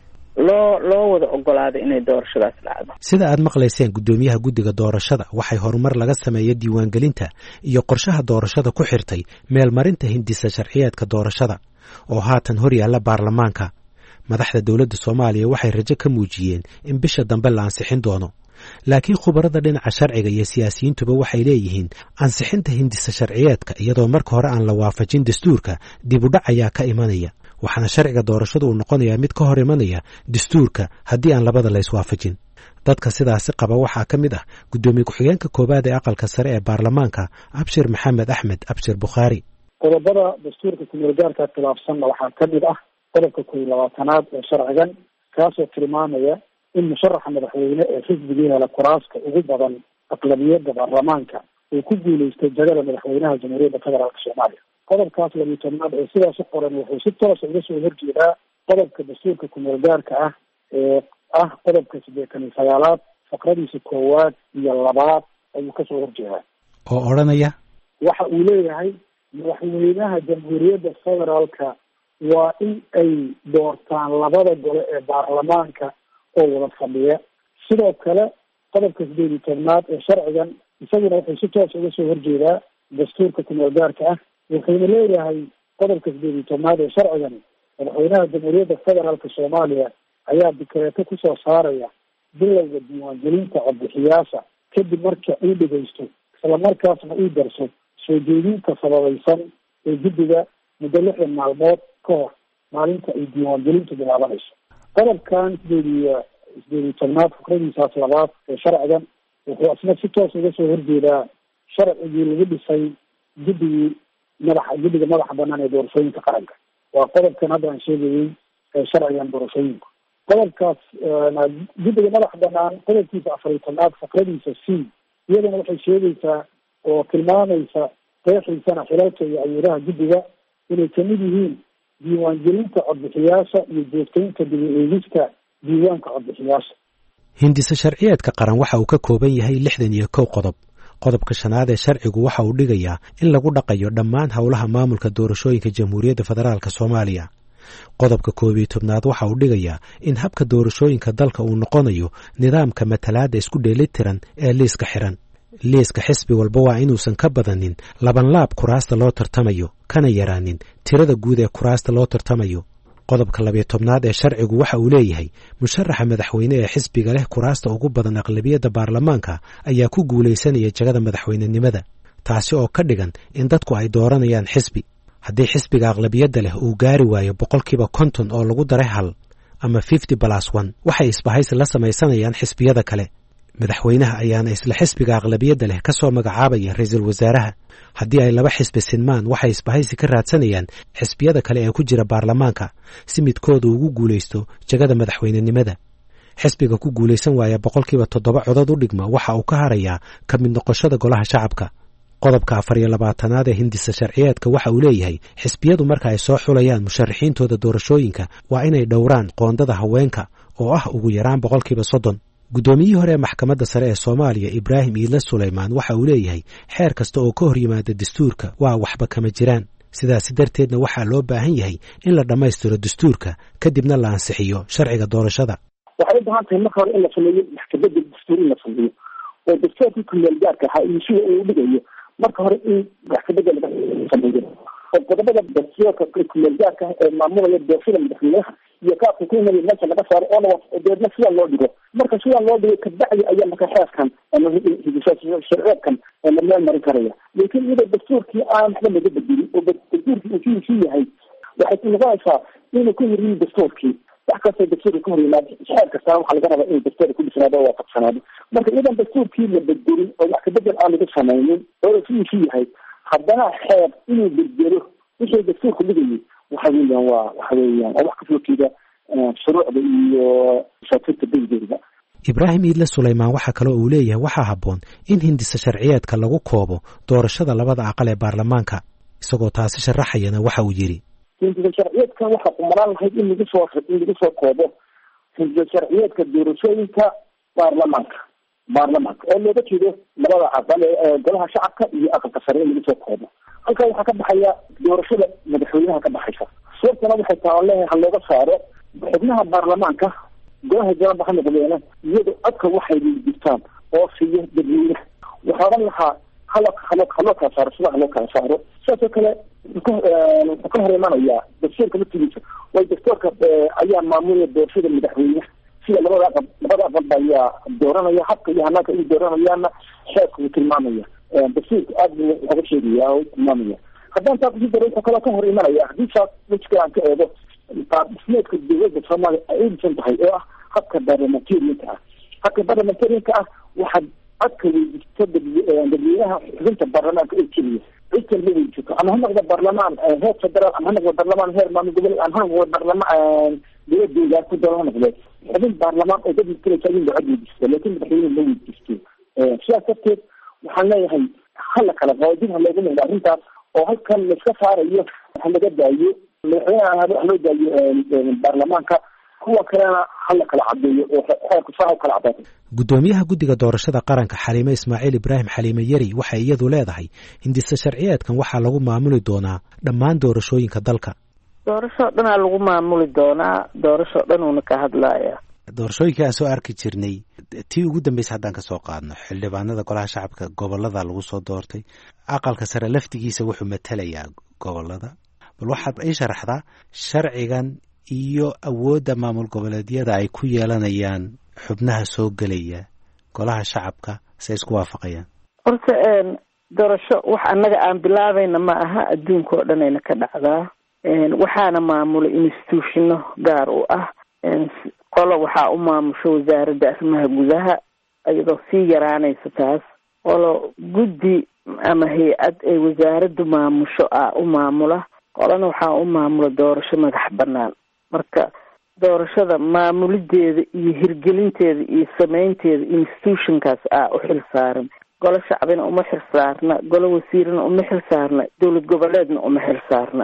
loo loo wada ogolaaday inay doorashadaas dhacdo. sida aad maqlayseen guddoomiyaha guddiga doorashada waxay horumar laga sameeyay diiwaangelinta iyo qorshaha doorashada ku xirtay meelmarinta hindisa sharciyeedka doorashada oo haatan hor yaalla baarlamaanka. madaxda dowladda Soomaaliya waxay rajo ka muujiyeen in bisha dambe la ansixin doono, laakiin khubarada dhinaca sharciga iyo siyaasiyiintuba waxay leeyihiin ansixinta hindisa sharciyeedka iyadoo marka hore aan la waafajin dastuurka dib u dhac ayaa ka imanaya, waxaana sharciga doorashadu uu noqonayaa mid ka hor imanaya dastuurka haddii aan labada la iswaafajin. dadka sidaasi qaba waxaa ka mid ah guddoomiye ku-xigeenka koowaad ee aqalka sare ee baarlamaanka Abshir Maxamed Axmed Abshir Bukhaari. qodobada dastuurka ku-meelgaarka khilaafsanna waxaa ka mid ah qodobka kow iyo labaatanaad ee sharcigan kaasoo tilmaamaya in musharaxa madaxweyne ee xisbigii hela kuraaska ugu badan aqlabiyadda baarlamaanka uu ku guuleystay jagada madaxweynaha jamhuuriyadda federaalka Soomaaliya. qodobkaas labiyo tobnaad ee sidaas u qoran wuxuu si toos uga soo horjeedaa qodobka dastuurka ku-meelgaarka ah ee ah qodobka siddeetan iyo sagaalaad faqradiisa koowaad iyo labaad ayuu kasoo horjeedaa oo odhanaya waxa uu leeyahay madaxweynaha jamhuuriyadda federaalka waa in ay doortaan labada gole ee baarlamaanka oo wada fadhiya. sidoo kale qodobka sideed iyo tobnaad ee sharcigan isaguna wuxuu si toos uga soo horjeedaa dastuurka ku-meelgaarka ah, wuxuuna leeyahay qodobka sideed iyo tobnaad ee sharcigan madaxweynaha jamhuuriyadda federaalka Soomaaliya ayaa dikreeto kusoo saaraya bilowga diiwaangelinta codbixiyaasha kadib marka uu dhegeysto isla markaasna uu darso soo jeedinta sababaysan ee guddiga muddo lixdan maalmood ka hor maalinta ay diiwaangelintu bilaabanayso. qodobkan sideed iyo sideed iyo tobnaad fikradiisaas labaad ee sharcigan wuxuu isna si toos uga soo horjeedaa sharcigii lagu dhisay guddigii madaxa guddiga madaxa banaan ee doorashooyinka qaranka. waa qodobkan hadda aan sheegayay ee sharcigan doorashooyinka. qodobkaas guddiga madaxa banaan qodobkiisa afar iyo tobnaad fikradiisa c iyadana waxay sheegaysaa oo tilmaamaysa qeexiisana xilalka iyo awoolaha guddiga inay kamid yihiin diiwaangelinta codbixiyaasha iyo joogtaynta dib u eegista diiwaanka codbixiyaasha. hindisa sharciyeedka qaran waxa uu ka kooban yahay lixdan iyo kow qodob. qodobka shanaad ee sharcigu waxa uu dhigayaa in lagu dhaqayo dhammaan howlaha maamulka doorashooyinka jamhuuriyadda federaalka Soomaaliya. qodobka koob iyo tobnaad waxa uu dhigayaa in habka doorashooyinka dalka uu noqonayo nidaamka matalaadda isku dheelitiran ee liiska xiran. liiska xisbi walba waa inuusan ka badanin laban laab kuraasta loo tartamayo kana yaraanin tirada guud ee kuraasta loo tartamayo. qodobka labiyo tobnaad ee sharcigu waxa uu leeyahay musharaxa madaxweyne ee xisbiga leh kuraasta ugu badan aqlabiyadda baarlamaanka ayaa ku guulaysanaya jagada madaxweynenimada, taasi oo ka dhigan in dadku ay dooranayaan xisbi. haddii xisbiga aqlabiyadda leh uu gaari waayo boqolkiiba konton oo lagu daray hal ama fifty plus one waxay isbahaysi la samaysanayaan xisbiyada kale madaxweynaha ayaana isla xisbiga aqlabiyadda leh ka soo magacaabaya ra-iisul wasaaraha haddii ay laba xisbi sinmaan waxay isbahaysi ka raadsanayaan xisbiyada kale ee ku jira baarlamaanka si midkooda ugu guulaysto jagada madaxweynenimada xisbiga ku guulaysan waaya boqolkiiba toddoba codod u dhigma waxa uu ka harayaa ka mid noqoshada golaha shacabka qodobka afar iyo labaatanaad ee hindisa sharciyeedka waxa uu leeyahay xisbiyadu marka ay soo xulayaan musharaxiintooda doorashooyinka waa inay dhowraan qoondada haweenka oo ah ugu yaraan boqolkiiba soddon guddoomiyihii hore ee maxkamadda sare ee soomaaliya ibraahim iidle sulaymaan waxa uu leeyahay xeer kasta oo ka hor yimaada dastuurka waa waxba kama jiraan sidaasi darteedna waxaa loo baahan yahay in la dhammaystiro dastuurka kadibna la ansixiyo sharciga doorashada waxay u baahan tahay marka hore in la sameeyo maxkamadda dastuur in la sameeyo oo dastuurkii kumeel gaarka ahaa iyo sida uu dhigayo marka hore in maxkamadda laga sameeyo oo qodobada dastuurka kumeel gaarka ee maamulaya doorashada madaxweynaha iyo kaabka ku imaya meesha laga saaro oona deedna sidaa loo dhigo marka sidaa loo dhigo kabacdi ayaa marka xeerkan sharceedkan la meel marin karaya laakiin iyadoo dastuurkii aan waxba laga bedelin oo dastuurkii uu sidiisii yahay waxay noqonaysaa inuu ka hor yimi dastuurkii wax kastoo dastuurka ka hor yimaado xeer kastaa waxaa laga rabaa inuu dastuurka ku dhisnaado oo waafaqsanaado marka iyadan dastuurkii la bedelin oo wax kabedel aan laga samaynin oo sidiisii yahay haddana xeer inuu bedelo wixii dastuurka dhigayay waxa weeyaan waa waxa weeyaan oo wax ka soo jeeda shuruucda iyo shaatiirta degdegga ibraahim iidle sulaymaan waxaa kaloo uu leeyahay waxaa habboon in hindisa sharciyeedka lagu koobo doorashada labada aqal ee baarlamaanka isagoo taasi sharaxayana waxa uu yidhi hindisa sharciyeedka waxaa umaraan lahayd in lagu soo in lagu soo koobo hindisa sharciyeedka doorashooyinka baarlamaanka baarlamaanka oo looga jeedo labada aqal ee golaha shacabka iyo aqalka sare in lagu soo koobo halkaa waxaa ka baxaya doorashada madaxweynaha ka baxaysa sababtana waxay taa leeyahay ha looga saaro xubnaha baarlamaanka golaha janaba ha noqdeena iyadoo codka waxay jirtaan oo siiyo dadweynaha waxaa odhan lahaa halo halo haloo kala saaro sida haloo kala saaro sidaasoo kale wuxuu ka hor imanayaa dastuurka laftigiisa way dastuurka ayaa maamulaya doorashada madaxweynaha sida labada aqal labada aqalba ayaa dooranaya habka iyo hanaanka ay dooranayaana xeerka uu tilmaamaya dastuurka aad buu oga sheegaya oo tilmaamaya haddaan taa kusii daro wuxuu kaloo ka hor imanaya haddii saas wejka aan ka eego qaabdhismeedka dowladda soomaaliya ay u dhisan tahay oo ah habka barlamentarianka ah habka barlamentarianka ah waxaad codka weydiista dadweynaha xubinta baarlamaanka oo keliya cid kalma weydisato ama ha noqdo baarlamaan heer federaal ama ha noqdo baarlamaan heer maamul goboleed ama ha noqdo baarlamaan dowladdeeda ku dalo ha noqdee xubin baarlamaan oo dad mataleysa in la cod weydiisto laakiin madaxweyne ma weydiisto sidaas darteed waxaan leeyahay hala kala qaadin ha loogu noqdo arrintaas oo halkan laiska saarayo ha laga daayo madaxweynaha ha loo daayo baarlamaanka kuwa kalena hala kala cadeeyo oo xeerku saa kala cadaato guddoomiyaha guddiga doorashada qaranka xaliime ismaaciil ibraahim xaliime yari waxay iyadu leedahay hindisa sharciyeedkan waxaa lagu maamuli doonaa dhammaan doorashooyinka dalka doorashoo dhanaa lagu maamuli doonaa doorashoo dhan uuna ka hadlaya doorashooyinkii aan soo arki jirnay tii ugu dambaysa haddaan ka soo qaadno xildhibaanada golaha shacabka gobolada lagu soo doortay aqalka sare laftigiisa wuxuu matalayaa gobolada bal waxaad ii sharaxdaa sharcigan iyo awoodda maamul goboleedyada ay ku yeelanayaan xubnaha soo gelaya golaha shacabka say isku waafaqayaan horta doorasho wax annaga aan bilaabayna ma aha adduunka oo dhanayna ka dhacdaa waxaana maamula institutionno gaar u ah qolo waxaa u maamusho wasaaradda arrimaha gudaha iyadoo sii yaraanaysa taas qolo guddi ama hay-ad ay wasaaraddu maamusho ah u maamula qolana waxaa u maamula doorasho madax bannaan marka doorashada maamulideeda iyo hirgelinteeda iyo samaynteeda institutionkaas ah u xil saaran golo shacbina uma xil saarna golo wasiirna uma xil saarna dowlad goboleedna uma xil saarna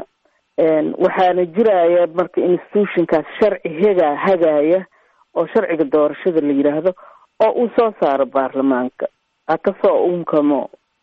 waxaana jiraya marka institutionkaas sharci hegaa hagaaya oo sharciga doorashada la yidhaahdo oo uu soo saaro baarlamaanka ha kasoo unkamo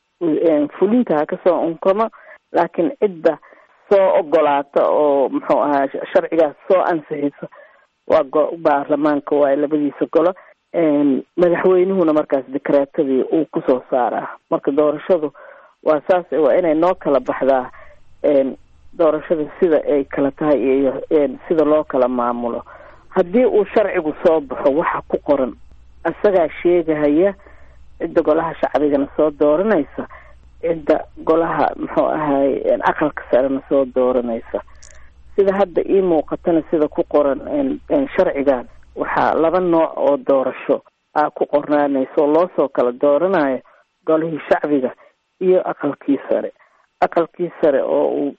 fulinta ha kasoo unkamo laakiin cidda soo ogolaata oo muxuu ahaa sharcigaas soo ansixiso waa baarlamaanka waayo labadiisa golo madaxweynuhuna markaas dekreetadii uu kusoo saaraa marka doorashadu waa saas waa inay noo kala baxdaa doorashada sida ay kala tahay iyo sida loo kala maamulo haddii uu sharcigu soo baxo waxa ku qoran isagaa sheegahaya cidda golaha shacbigana soo dooranaysa cidda golaha muxuu ahaay aqalka sarena soo dooranaysa. sida hadda ii muuqatana sida ku qoran sharcigan waxaa laba nooc oo doorasho aa ku qornaanaysa oo loo soo kala dooranayo golihii shacbiga iyo aqalkii sare. aqalkii sare oo uu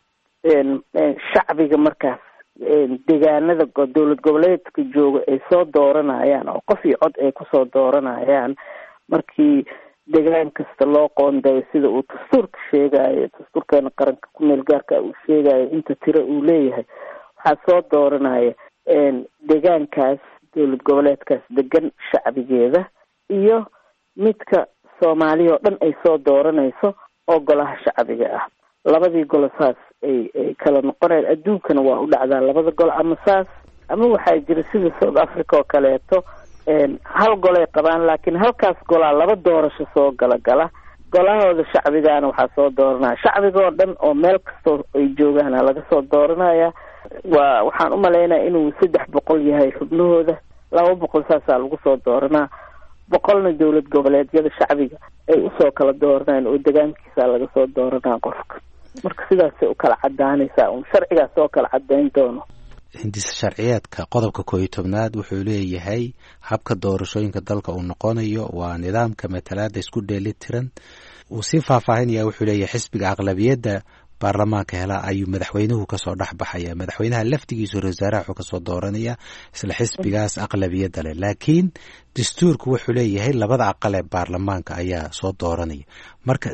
shacbiga markaas deegaanada dowlad goboleedka jooga ay soo dooranayaan oo qof iyo cod ay kusoo dooranayaan markii deegaan kasta loo qoondayo sida uu dastuurka sheegayo, dastuurkeena qaranka ku meel gaarka uu sheegayo inta tiro uu leeyahay. waxaa soo dooranaya deegaankaas dowlad goboleedkaas degan shacbigeeda iyo midka soomaaliya oo dhan ay soo dooranayso oo golaha shacbiga ah. labadii golo saas ay ay kala noqonayaan. adduunkana waa u dhacdaa labada golo ama saas ama waxaa jira sida South Africa oo kaleeto hal golay qabaan laakiin halkaas golaa laba doorasho soo gala gala golahooda shacbigaana waxaa soo dooranaya shacbiga oo dhan oo meel kastoo ay joogaan laga soo dooranaya. waa waxaan u malaynaya inuu saddex boqol yahay xubnahooda, laba boqol saasaa lagu soo dooranaa, boqolna dowlad goboleedyada shacbiga ay usoo kala dooranayaan oo deegaankiisa laga soo dooranaa qofka. marka sidaasay u kala cadaanaysaa un sharcigaas oo kala cadayn doono. hindisa sharciyeedka qodobka koob iyo tobnaad wuxuu leeyahay habka doorashooyinka dalka uu noqonayo waa nidaamka matalaada isku dheeli tiran. uu sii faahfaahinaya wuxuu leeyahay xisbiga aqlabiyadda baarlamaanka hela ayuu madaxweynuhu kasoo dhex baxaya. madaxweynaha laftigiisu ra-iisul wasaaraha wuxuu kasoo dooranaya isla xisbigaas aqlabiyadda leh, laakiin dastuurku wuxuu leeyahay labada aqal ee baarlamaanka ayaa soo dooranaya. marka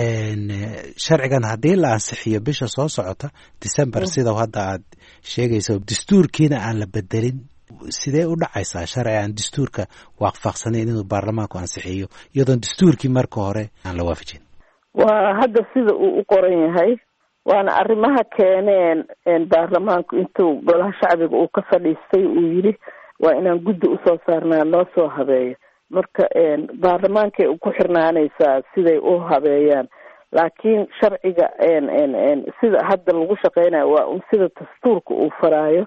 sharcigan haddii la ansixiyo bisha soo socota December sida hadda aad sheegayso dastuurkiina aan la bedelin, sidee u dhacaysaa sharci aan dastuurka waafaqsanayn inuu baarlamaanku ansixiyo iyadoon dastuurkii marka hore aan la waafajin? waa hadda sida uu u qoran yahay, waana arrimaha keeneen baarlamaanku intuu golaha shacbiga uu ka fadhiistay uu yidhi waa inaan guddi usoo saarnaa loo soo habeeyo. marka baarlamaankay ku xirnaanaysaa siday u habeeyaan, laakiin sharciga sida hadda lagu shaqeynayo waa un sida dastuurka uu faraayo.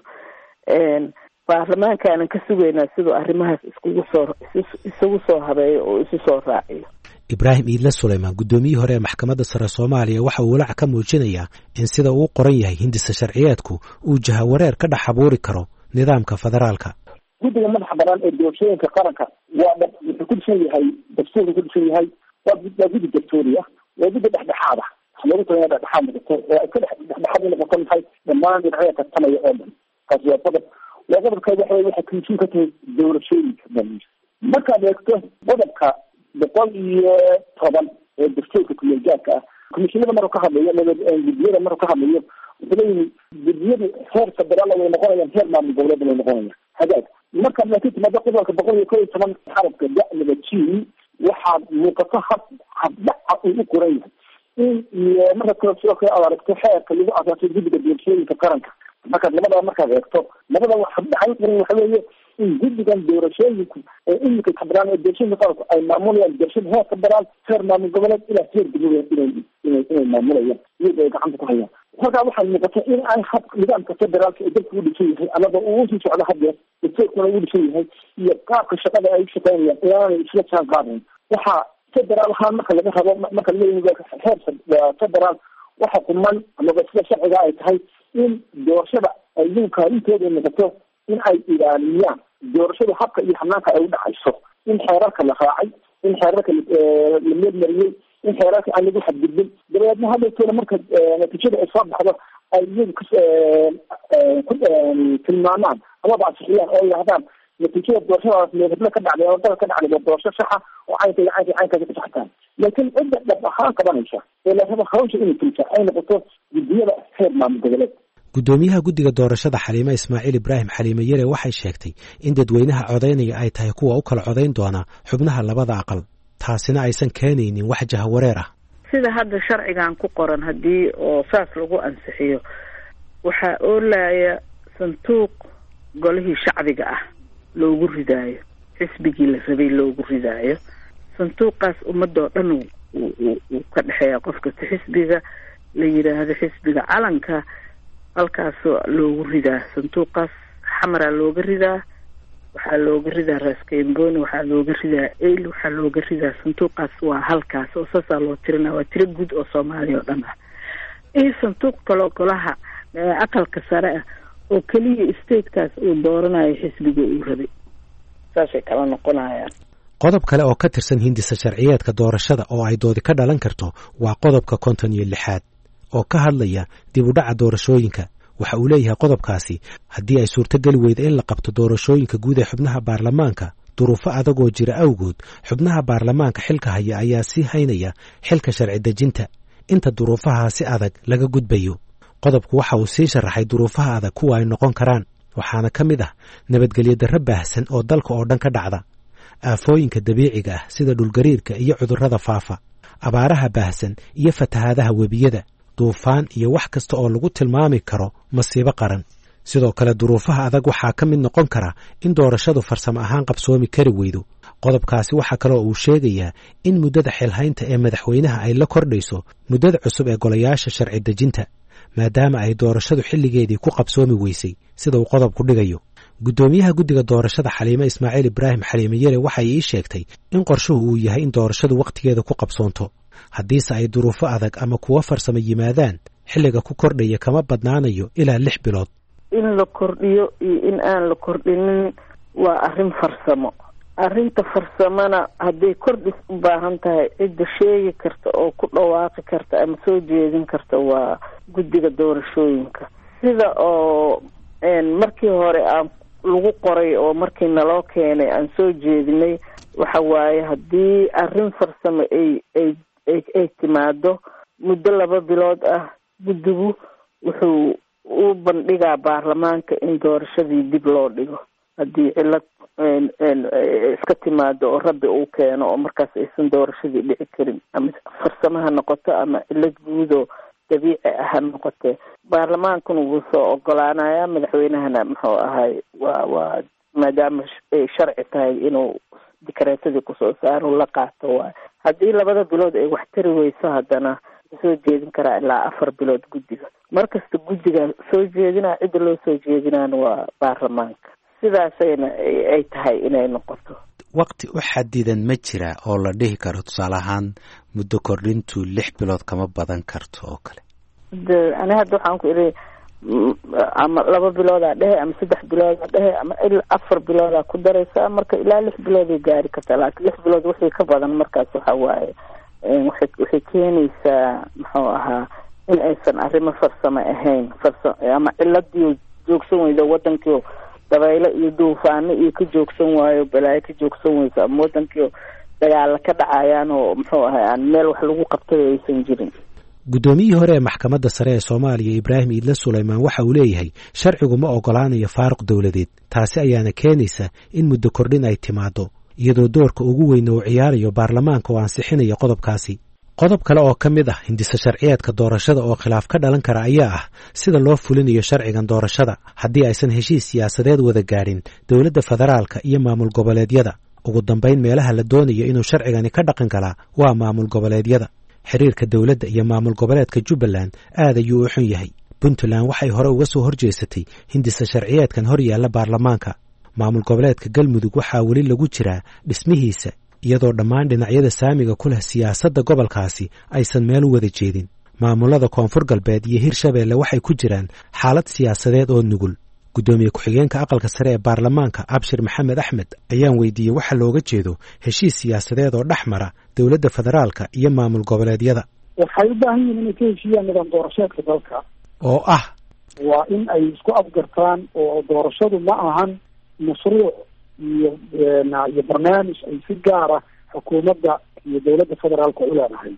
baarlamaankaanan ka sugaynaa siduu arrimahaas iskugu soo isugu soo habeeyo oo isu soo raaciyo. ibraahim iidle suleymaan guddoomiyihii hore ee maxkamadda sare soomaaliya waxa uu walaac ka muujinayaa in sida uu qoran yahay hindisa sharciyeedku uu jahawareer ka dhex abuuri karo nidaamka federaalka. guddiga madaxa banaan ee doorashooyinka qaranka waa wuxuu ku dhisan yahay dastuurka ku dhisan yahay waa guddi dastuuri ah, waa guddi dhexdhexaad ah. waxa loogu talagalay dhexdhexaad noqoto oo ay ka dhexdhexaad noqoto maxay dhammaan dhinacyada tartamaya oo dhan. kaas waa qodob. waa qodobka waxa weye waxay komishin ka tahay doorashooyinka dhan. markaad eegto qodobka boqol iyo toban ee dastuurka kumeel gaarka ah, komishinada maruu ka hadlayo guddiyada maruu ka hadlayo wuxuu leeyahay guddiyadu heer federaal way noqonayaan, heer maamul goboleed way noqonayaan. hagaag markaad laakiin timaado qodobka boqol iyo kow iyo toban xarafka da-naba jin waxaad muuqato hab habdhaca uu u qoran yahay in iyo marka kale sidoo kale aad aragto xeerka lagu asaasay guddiga doorashooyinka qaranka. markaad labadaba markaad eegto labada wax habdhaca qoran waxa weeye in guddigan doorashooyinku ee imika federaal ee doorashooyinka qaranku ay maamulayaan doorashada heer federaal, heer maamul goboleed ilaa heer degmada inay inay inay maamulayaan iyaga ay gacanta ku hayaan. halkaa waxay muuqata in ay hab nidaamka federaalka ee dalka u dhisan yahay amaba uu usii socdo haddeer dastuurkuna u dhisan yahay iyo qaabka shaqada ay u shaqeynayaan inaanay isla jaan qaadayn. waxaa federaal ahaan marka laga rabo marka laleeyahay heer federaal waxa kuman amaba sida sharciga ay tahay in doorashada ay iyagu kaalintooda noqoto in ay ilaaliyaan doorashada habka iyo hanaanka ay u dhacayso, in xeerarka la raacay, in xeerarka la meelmariyey, in xeerarka aan lagu xadgudbin. dabeedna hadalkeena marka natiijada ay soo baxdo ay iyagu ku tilmaamaan amaba ansixiyaan oo yidhahdaan natiijada doorashadaas meelheblo ka dhacday oo dal ka dhacday waa doorasho saxa oo caynka iyo caynka caynkaasi ka saxtaan. laakiin cidda dhab ahaan qabanaysa ee la rabo hawsha inay fulisa ay noqoto guddiyada heer maamul goboleed. guddoomiyaha guddiga doorashada xaliime ismaaciil ibraahim xaliime yare waxay sheegtay in dadweynaha codaynaya ay tahay kuwa u kala codayn doona xubnaha labada aqal, taasina aysan keenaynin wax jahawareer ah. sida hadda sharcigan ku qoran haddii oo saas lagu ansixiyo waxaa oolaya sanduuq golihii shacbiga ah loogu ridaayo, xisbigii la rabay loogu ridaayo. sanduuqaas ummadoo dhan uu ka dhexeeya qof kasta xisbiga la yidhaahdo xisbiga calanka halkaasoo loogu ridaa sanduuqaas xamaraa looga ridaa waxaa looga ridaa raaskamboni, waxaa looga ridaa eyl, waxaa looga ridaa sanduuqaas waa halkaas oo saasaa loo tirinaa, waa tiro guud oo soomaaliya oo dhan ah. iyo sanduuq kaloo golaha aqalka sare ah oo keliya statekaas uu dooranayo xisbiga uu rabay. saasay kala noqonayaan. qodob kale oo ka tirsan hindisa sharciyeedka doorashada oo ay doodi ka dhalan karto waa qodobka konton iyo lixaad oo ka hadlaya dib u dhaca doorashooyinka. waxa uu leeyahay qodobkaasi haddii ay suurtogeli weyda in la qabto doorashooyinka guud ee xubnaha baarlamaanka duruufo adagoo jira awgood, xubnaha baarlamaanka xilka haya ayaa sii haynaya xilka sharci dejinta inta duruufahaasi adag laga gudbayo. qodobku waxa uu sii sharaxay duruufaha adag kuwa ay noqon karaan, waxaana ka mid ah nabadgelyo darro baahsan oo dalka oo dhan ka dhacda, aafooyinka dabiiciga ah sida dhulgariirka iyo cudurrada faafa, abaaraha baahsan iyo fatahaadaha webiyada, duufaan iyo wax kasta oo lagu tilmaami karo masiibo qaran. sidoo kale duruufaha adag waxaa ka mid noqon kara in doorashadu farsamo ahaan qabsoomi kari weydo. qodobkaasi waxaa kaloo uu sheegayaa in muddada xilhaynta ee madaxweynaha ay la kordhayso muddada cusub ee golayaasha sharci dejinta, maadaama ay doorashadu xilligeedii ku qabsoomi weysay sida uu qodobku dhigayo. guddoomiyaha guddiga doorashada Xaliime Ismaaciil Ibraahim Xaliime Yare waxay ii sheegtay in qorshuhu uu yahay in doorashadu wakhtigeeda ku qabsoonto, haddiise ay duruufo adag ama kuwo farsamo yimaadaan xilliga ku kordhaya kama badnaanayo ilaa lix bilood. in la kordhiyo iyo in aan la kordhinin waa arrin farsamo. arrinta farsamona hadday kordhis u baahan tahay cidda sheegi karta oo ku dhawaaqi karta ama soo jeedin karta waa guddiga doorashooyinka. sida oo markii hore aan lagu qoray oo markii naloo keenay aan soo jeedinay waxa waaye haddii arrin farsamo ay ay ay ay timaado muddo laba bilood ah, guddigu wuxuu u bandhigaa baarlamaanka in doorashadii dib loo dhigo haddii cilad iska timaado oo rabbi uu keeno oo markaas aysan doorashadii dhici karin, ama farsamo ha noqoto ama cilad guudoo dabiici ah ha noqotee. baarlamaankuna wuu soo ogolaanayaa, madaxweynahana muxuu ahay waa waa maadaama ay sharci tahay inuu dikareetadii kusoo saaro la qaato. waay haddii labada bilood ay wax tari weyso haddana soo jeedin karaa ilaa afar bilood guddiga. markasta guddiga soo jeedinaa, cidda loo soo jeedinaana waa baarlamaanka. sidaasayna ay tahay inay noqoto. waqti u xadidan ma jira oo la dhihi karo tusaale ahaan muddo kordhintu lix bilood kama badan karto oo kale? ani hadda waxaan ku idhi ama laba biloodaa dhehe ama saddex biloodaa dhehe ama ilaa afar biloodaa ku daraysaa, marka ilaa lix bilooday gaari kartaa. laakiin lix bilood wixii ka badan markaas waxa waaye waxay waxay keenaysaa muxuu ahaa in aysan arrimo farsamo ahayn, farsamo ama ciladii joogsan weydo wadankii dabaylo iyo duufaano iyo ka joogsan waayo, balaayo ka joogsan weyso, ama wadankii dagaala ka dhacayaan oo muxuu ahay aan meel wax lagu qabtay aysan jirin. guddoomiyihii hore ee maxkamadda sare ee Soomaaliya Ibraahim Iidle Sulaymaan waxa uu leeyahay sharcigu ma ogolaanayo faaruq dawladeed, taasi ayaana keenaysa in muddo kordhin ay timaado, iyadoo doorka ugu weyn uu ciyaarayo baarlamaanka oo ansixinaya qodobkaasi. qodob kale oo ka mid ah hindisa sharciyeedka doorashada oo khilaaf ka dhalan kara ayaa ah sida loo fulinayo sharcigan doorashada haddii aysan heshiis siyaasadeed wada gaadhin dowladda federaalka iyo maamul goboleedyada. ugu dambayn meelaha la doonayo inuu sharcigani ka dhaqan galaa waa maamul goboleedyada. xiriirka dowladda iyo maamul goboleedka Jubbaland aad ayuu u xun yahay. Puntland waxay hore uga soo horjeesatay hindisa sharciyeedkan hor yaalla baarlamaanka. maamul goboleedka Galmudug waxaa weli lagu jiraa dhismihiisa, iyadoo dhammaan dhinacyada saamiga ku leh siyaasadda gobolkaasi aysan meel u wada jeedin. maamulada koonfur galbeed iyo Hirshabeelle waxay ku jiraan xaalad siyaasadeed oo nugul. gudoomiye ku-xigeenka aqalka sare ee baarlamaanka Abshir Maxamed Axmed ayaan weydiiyey waxa looga jeedo heshiis siyaasadeed oo dhexmara dowladda federaalka iyo maamul goboleedyada. waxay u baahan yihiin inay ka heshiiyaan nidaam doorasheedka dalka oo ah waa in ay isku afgartaan oo doorashadu ma ahan mashruuc iyo iyo barnaamij ay si gaara xukuumadda iyo dowladda federaalka u leedahay.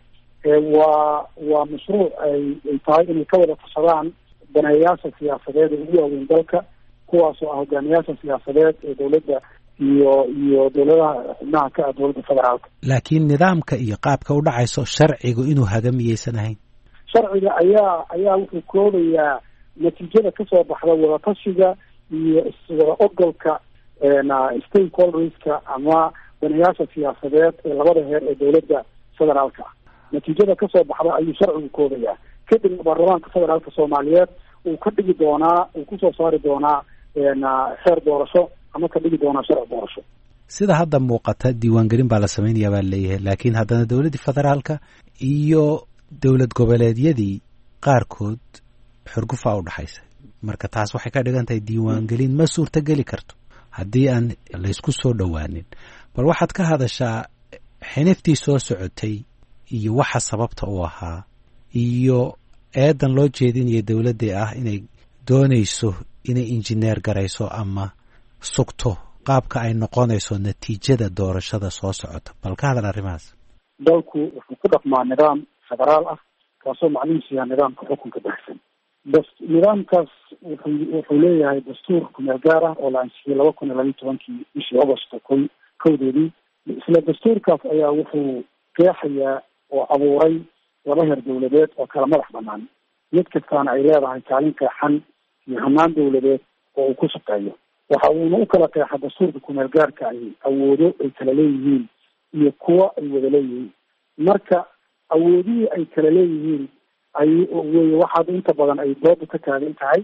waa waa mashruuc ay ay tahay inay ka wada tashadaan daneeyaasha siyaasadeed ee ugu waaweyn dalka, kuwaasoo ah hogaamiyaasha siyaasadeed ee dowladda iyo iyo dowladaha xubnaha ka ah dowladda federaalka. laakiin nidaamka iyo qaabka u dhacayso sharcigu inuu hagamiyeysan ahayn. sharciga ayaa ayaa wuxuu koobayaa natiijada kasoo baxda wadatashiga iyo iswada ogolka stakeholderska ama daneeyaasha siyaasadeed ee labada heer ee dowladda federaalka ah. natiijada kasoo baxda ayuu sharcigu koobayaa. kadibna baarlamaanka federaalka Soomaaliyeed uu ka dhigi doonaa uu kusoo saari doonaa xeer doorasho ama ka dhigi doonaa sharci doorasho. sida hadda muuqata diiwaangelin baa la samaynayaa baa leeyahay, laakiin haddana dowladdii federaalka iyo dowlad goboleedyadii qaarkood xurgufaa u dhaxaysa. marka taas waxay ka dhigan tahay diiwaangelin ma suurtageli karto haddii aan laysku soo dhowaanin. bal waxaad ka hadashaa xiniftii soo socotay iyo waxa sababta u ahaa iyo eedan loo jeedinayo dowladda ah inay doonayso inay injineer garayso ama sugto qaabka ay noqonayso natiijada doorashada soo socota. bal ka hadal arrimahaas. dalku wuxuu ku dhaqmaa nidaam federaal ah kaasoo macnihiisu yahay nidaamka xukunka baxsan. bas nidaamkaas wuxuu wuxuu leeyahay dastuur kumeel gaar ah oo la ansixiyey laba kun iyo labiyo tobankii bishii agosto kow kowdeedii. isla dastuurkaas ayaa wuxuu qeexayaa oo abuuray laba heer dowladeed oo kala madax banaan, mid kastaana ay leedahay kaalin qeexan iyo hanaan dowladeed oo uu ku shaqeeyo. waxa uuna u kala qeexa dastuurka kumeel gaarka ay awoodo ay kala leeyihiin iyo kuwa ay wada leeyihiin. marka awoodihii ay kala leeyihiin ay wey waxaad inta badan ay dooda ka taagan tahay.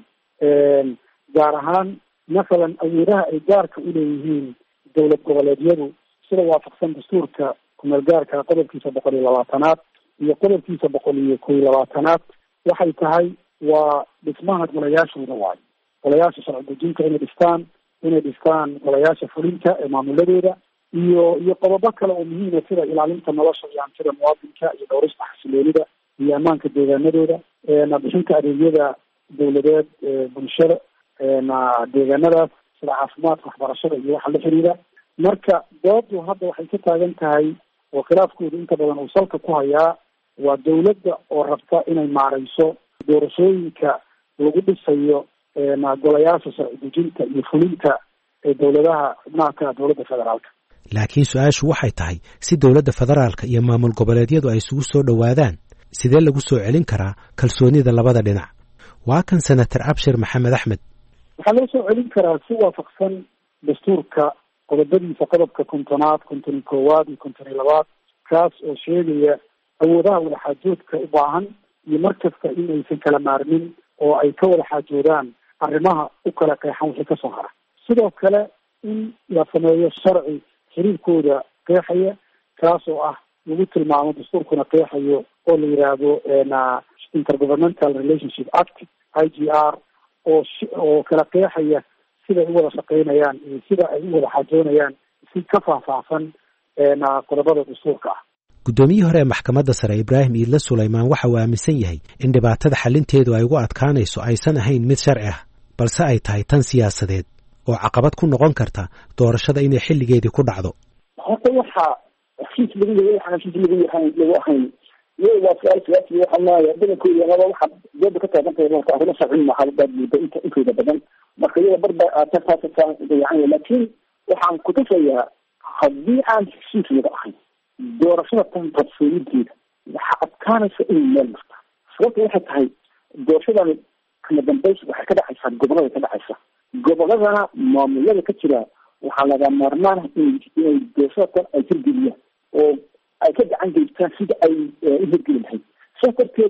gaar ahaan masalan awoodaha ay gaarka u leeyihiin dowlad goboleedyadu sida waafaqsan dastuurka kumeel gaarka qodobkiisa boqol iyo labaatanaad iyo qodobkiisa boqol iyo kow iyo labaatanaad waxay tahay waa dhismaha golayaashooda waayo. golayaasha sharci dejinta inay dhistaan inay dhistaan golayaasha fulinta ee maamuladooda iyo iyo qodobo kale oo muhiima sida ilaalinta nolosha iyo hantida muwaadinka iyo dhowrista xasiloonida iyo ammaanka deegaanadooda, na bixinta adeegyada dowladeed bulshada na deegaanadaas sida caafimaadka, waxbarashada iyo waxa la xiriira. marka doodu hadda waxay ka taagan tahay oo khilaafkooda inta badan uu salka ku hayaa waa dowladda oo rabta inay maarayso doorashooyinka lagu dhisayo na golayaasha sharci dejinta iyo fulinta ee dowladaha xubnaha ka dowladda federaalka. laakiin su-aashu waxay tahay si dowladda federaalka iyo maamul goboleedyadu ay isugu soo dhowaadaan sidee lagu soo celin karaa kalsoonida labada dhinac? waa kan senator abshir maxamed axmed. waxaa loo soo celin karaa si waafaqsan dastuurka qodobadiisa qodobka kontonaad, konton iyo koowaad iyo konton iyo labaad, kaas oo sheegaya awoodaha wada xaajoodka u baahan iyo mar kasta in aysan kala maarmin oo ay ka wada xaajoodaan arrimaha u kala qeexan wixii kasoo hara. sidoo kale in la sameeyo sharci xiriirkooda qeexaya kaas oo ah lagu tilmaamo dastuurkuna qeexayo oo la yidhaahdo na intergovernmental relationship act I G R oo oo kala qeexaya sida ay u wada shaqeynayaan iyo sida ay u wada xaajoonayaan si ka faahfaahsan na qodobada dastuurka ah. guddoomiyihii hore ee maxkamadda sare Ibraahim Iidle Sulaymaan waxa uu aaminsan yahay in dhibaatada xalinteedu ay ugu adkaanayso aysan ahayn mid sharci ah balse ay tahay tan siyaasadeed oo caqabad ku noqon karta doorashada inay xilligeedii ku dhacdo. horta waxa heshiis lagu leeyahay waxa heshiis lagu yahay lagu ahayn iyo waa su'aal siyaasi waxa maayo badankooda laba waxa dooda ka taagan tahay marka arrimo sharci ma xaalad badan inta inta badan marka iyada barba aad ka taasoo yahay laakiin waxaan ku tusayaa haddii aan heshiis laga ahayn doorashada tan qabsooyinteeda waxa adkaanaysa in meel marta. sababta waxay tahay doorashadan kama dambaysa waxay ka dhacaysaa gobolada ka dhacaysa goboladana maamulada ka jira waxaa laga maarmaan inay doorashada ay hirgeliyaan oo ay ka gacan geystaan sida ay u hirgeli lahayd. sidaas darteed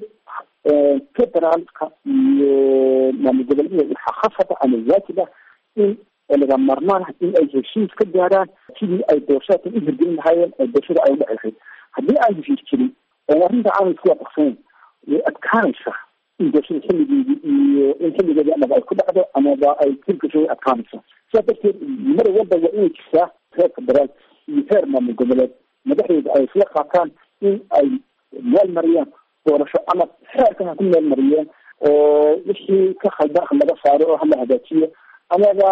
federaalka iyo maamul goboleedyada waxaa khasaba ama waajib ah in laga maarmaan in ay heshiis ka gaaraan sidii ay doorashada u hirgelin lahaayeen ay doorashada ay u dhici lahayd. haddii aan heshiis jirin oo arrinta aan isku waafaqsanayn way adkaanaysaa in doorashada xilligeedii iyo in xilligeedii amaba ay ku dhacdo amaba ay hirgasho way adkaanaysaa. sidaas darteed mar walba waa inay jirtaa heer federaal iyo heer maamul goboleed madaxdooda ay isla qaataan in ay meel mariyaan doorasho ama xeerkan ha ku meel mariyeen oo wixii ka khaldan laga saaro oo hala hagaajiyo amaba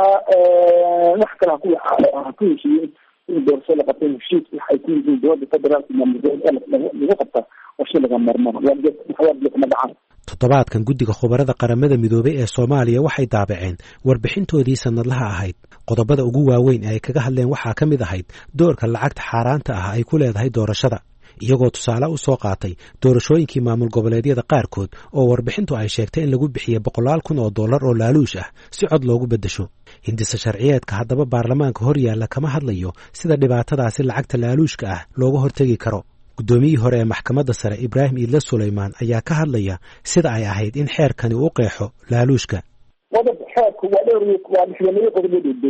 wax kale haku ha ku heshiiyeen in doorasho la qabtay heshiis wax ay ku yihiin dowladda federaalka maamul goboleed lagu qabtaa oo shay laga maarmaan waadkama dhacaan. toddobaadkan guddiga khubarada qaramada midoobay ee Soomaaliya waxay daabaceen warbixintoodii sanadlaha ahayd. qodobada ugu waaweyn ee ay kaga hadleen waxaa ka mid ahayd doorka lacagta xaaraanta ah ay ku leedahay doorashada, iyagoo tusaale u soo qaatay doorashooyinkii maamul goboleedyada qaarkood oo warbixintu ay sheegtay in lagu bixiyey boqolaal kun oo dollar oo laaluush ah si cod loogu beddesho. hindisa sharciyeedka haddaba baarlamaanka hor yaalla kama hadlayo sida dhibaatadaasi lacagta laaluushka ah looga hortegi karo. guddoomiyihii hore ee maxkamadda sare Ibraahim Iidle Sulaymaan ayaa ka hadlaya sida ay ahayd in xeerkani u qeexo laaluushka. wadab xeerku waa dhowr waa mixnamada qodobadooday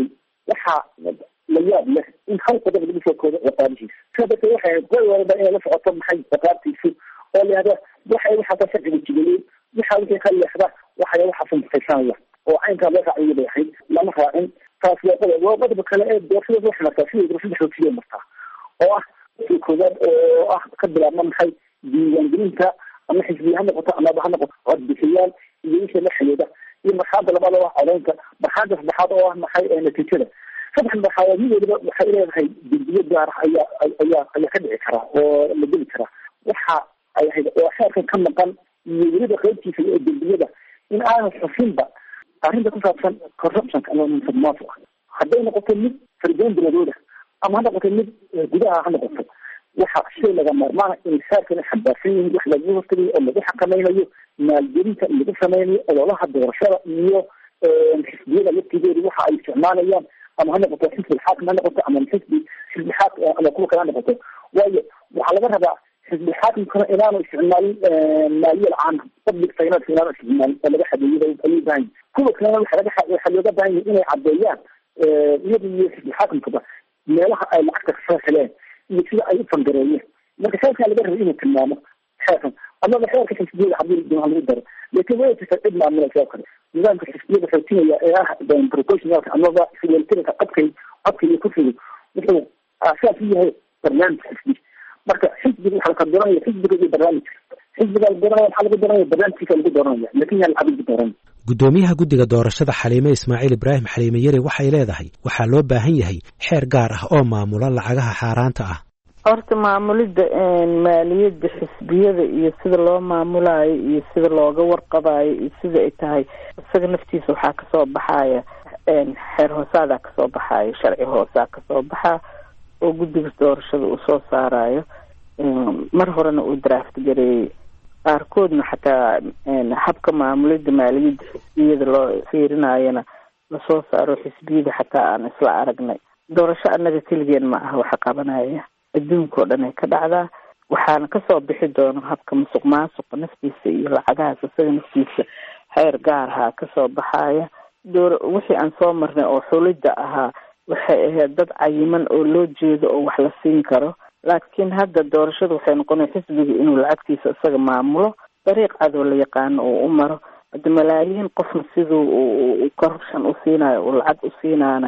waxaa la yaab leh in hal qodob lagu soo koodo ciqaabihiisa sidaa darteed waxay qoy walba inay la socoto maxay ciqaabtiisu oo layihahda waxay waxaasa sharciga jibiyey waxa wixii ka leexda waxay waxa funfaysanaya oo caynkaa loo raaciyo bay ahayd lama raacin taas waa qodob waa qodobka kale ee doorashada waxay martaa sidii doorashada xoojiye martaa oo ah si koowaad oo ah ka bilaabma maxay diiwaangelinta ama xisbiya ha noqoto amaba ha noqoto codbixiyaal iyo wixii la xidhiidha iyo marxalada labaad oo ah codeynta marxalada saddexaad oo ah maxay natiijada saddex marxaladood mid waliba waxay leedahay dembiyo gaar ah ayaa ayaa ayaa ka dhici karaa oo la geli karaa waxa ay ahayd oo xeerkan ka maqan iyo weliba qaybtiisa iyo dembiyada in aanu xusinba arrinta ku saabsan corruptionka ama musuqmaasuqa hadday noqoto mid fardoon biladooda ama ha noqoto mid gudaha ha noqoto waxa shay laga maarmaana in xeerkana xambaarsan yihiin wax lagu hortagayo oo lagu xakamaynayo maalgelinta lagu sameynayo ololaha doorashada iyo xisbiyada laftigooda waxa ay isticmaalayaan ama ha noqoto xisbi xaakim ha noqoto ama xisbi xisbi xaakim ama kuwa kale ha noqoto waayo waxaa laga rabaa xisbi xaakimkana inaanu isticmaalin maaliyal caama public finance inaanu isticmaalin oo laga xadeeyay ayay baahan kuwa kalena waxa laga waxaa looga baahan yahay inay caddeeyaan iyada iyo xisbi xaakimkaba meelaha ay lacagta kasoo heleen iyo sida ay u fangareeyeen marka xeerkaa laga raba inuu tilmaamo xeerkan amaba xeerka xisbiyada hadii doona lagu daro laakiin way jirta cid maamulaysa oo kale nidaamka xisbiyada xoojinaya ee ah proportionalka amaba isweeltirka codkay codka iyo kursiga wuxuu aasaas u yahay barnaamij xisbi marka xisbiga waxaa ka doonaya xisbiga iyo barnaamijka xisbiga la doonaya waxaa lagu doonaya barnaamijkiisa lagu doonaya laakiin yaa lacag lagu dooranaya guddoomiyaha guddiga doorashada xaliime ismaaciil ibraahim xaliime yare waxay leedahay waxaa loo baahan yahay xeer gaar ah oo maamula lacagaha xaaraanta ah horta maamulidda maaliyadda xisbiyada iyo sida loo maamulaayo iyo sida looga warqabaayo iyo sida ay tahay isaga naftiisa waxaa kasoo baxaya xeer hoosaadaa kasoo baxayo sharci hoosaa kasoo baxaa oo guddiga doorashada uu soo saarayo mar horena uu draft gareeyey qaarkoodna xataa habka maamulidda maaliyadda xisbiyada loo fiirinayona lasoo saaro xisbiyada xataa aan isla aragnay doorasho annaga keligeen ma aha waxa qabanaya adduunka oo dhan ay ka dhacdaa waxaana kasoo bixi doono habka musuq maasuqa naftiisa iyo lacagahaas isaga naftiisa xeer gaarhaa kasoo baxaya door wixii aan soo marnay oo xulidda ahaa waxay ahayd dad cayiman oo loo jeedo oo wax la siin karo laakiin hadda doorashada waxay noqonay xisbiga inuu lacagtiisa isaga maamulo dariiq cadoo la yaqaano oo u maro hadda malaayiin qofna siduu uu corruption u siinayo uu lacag u siinaana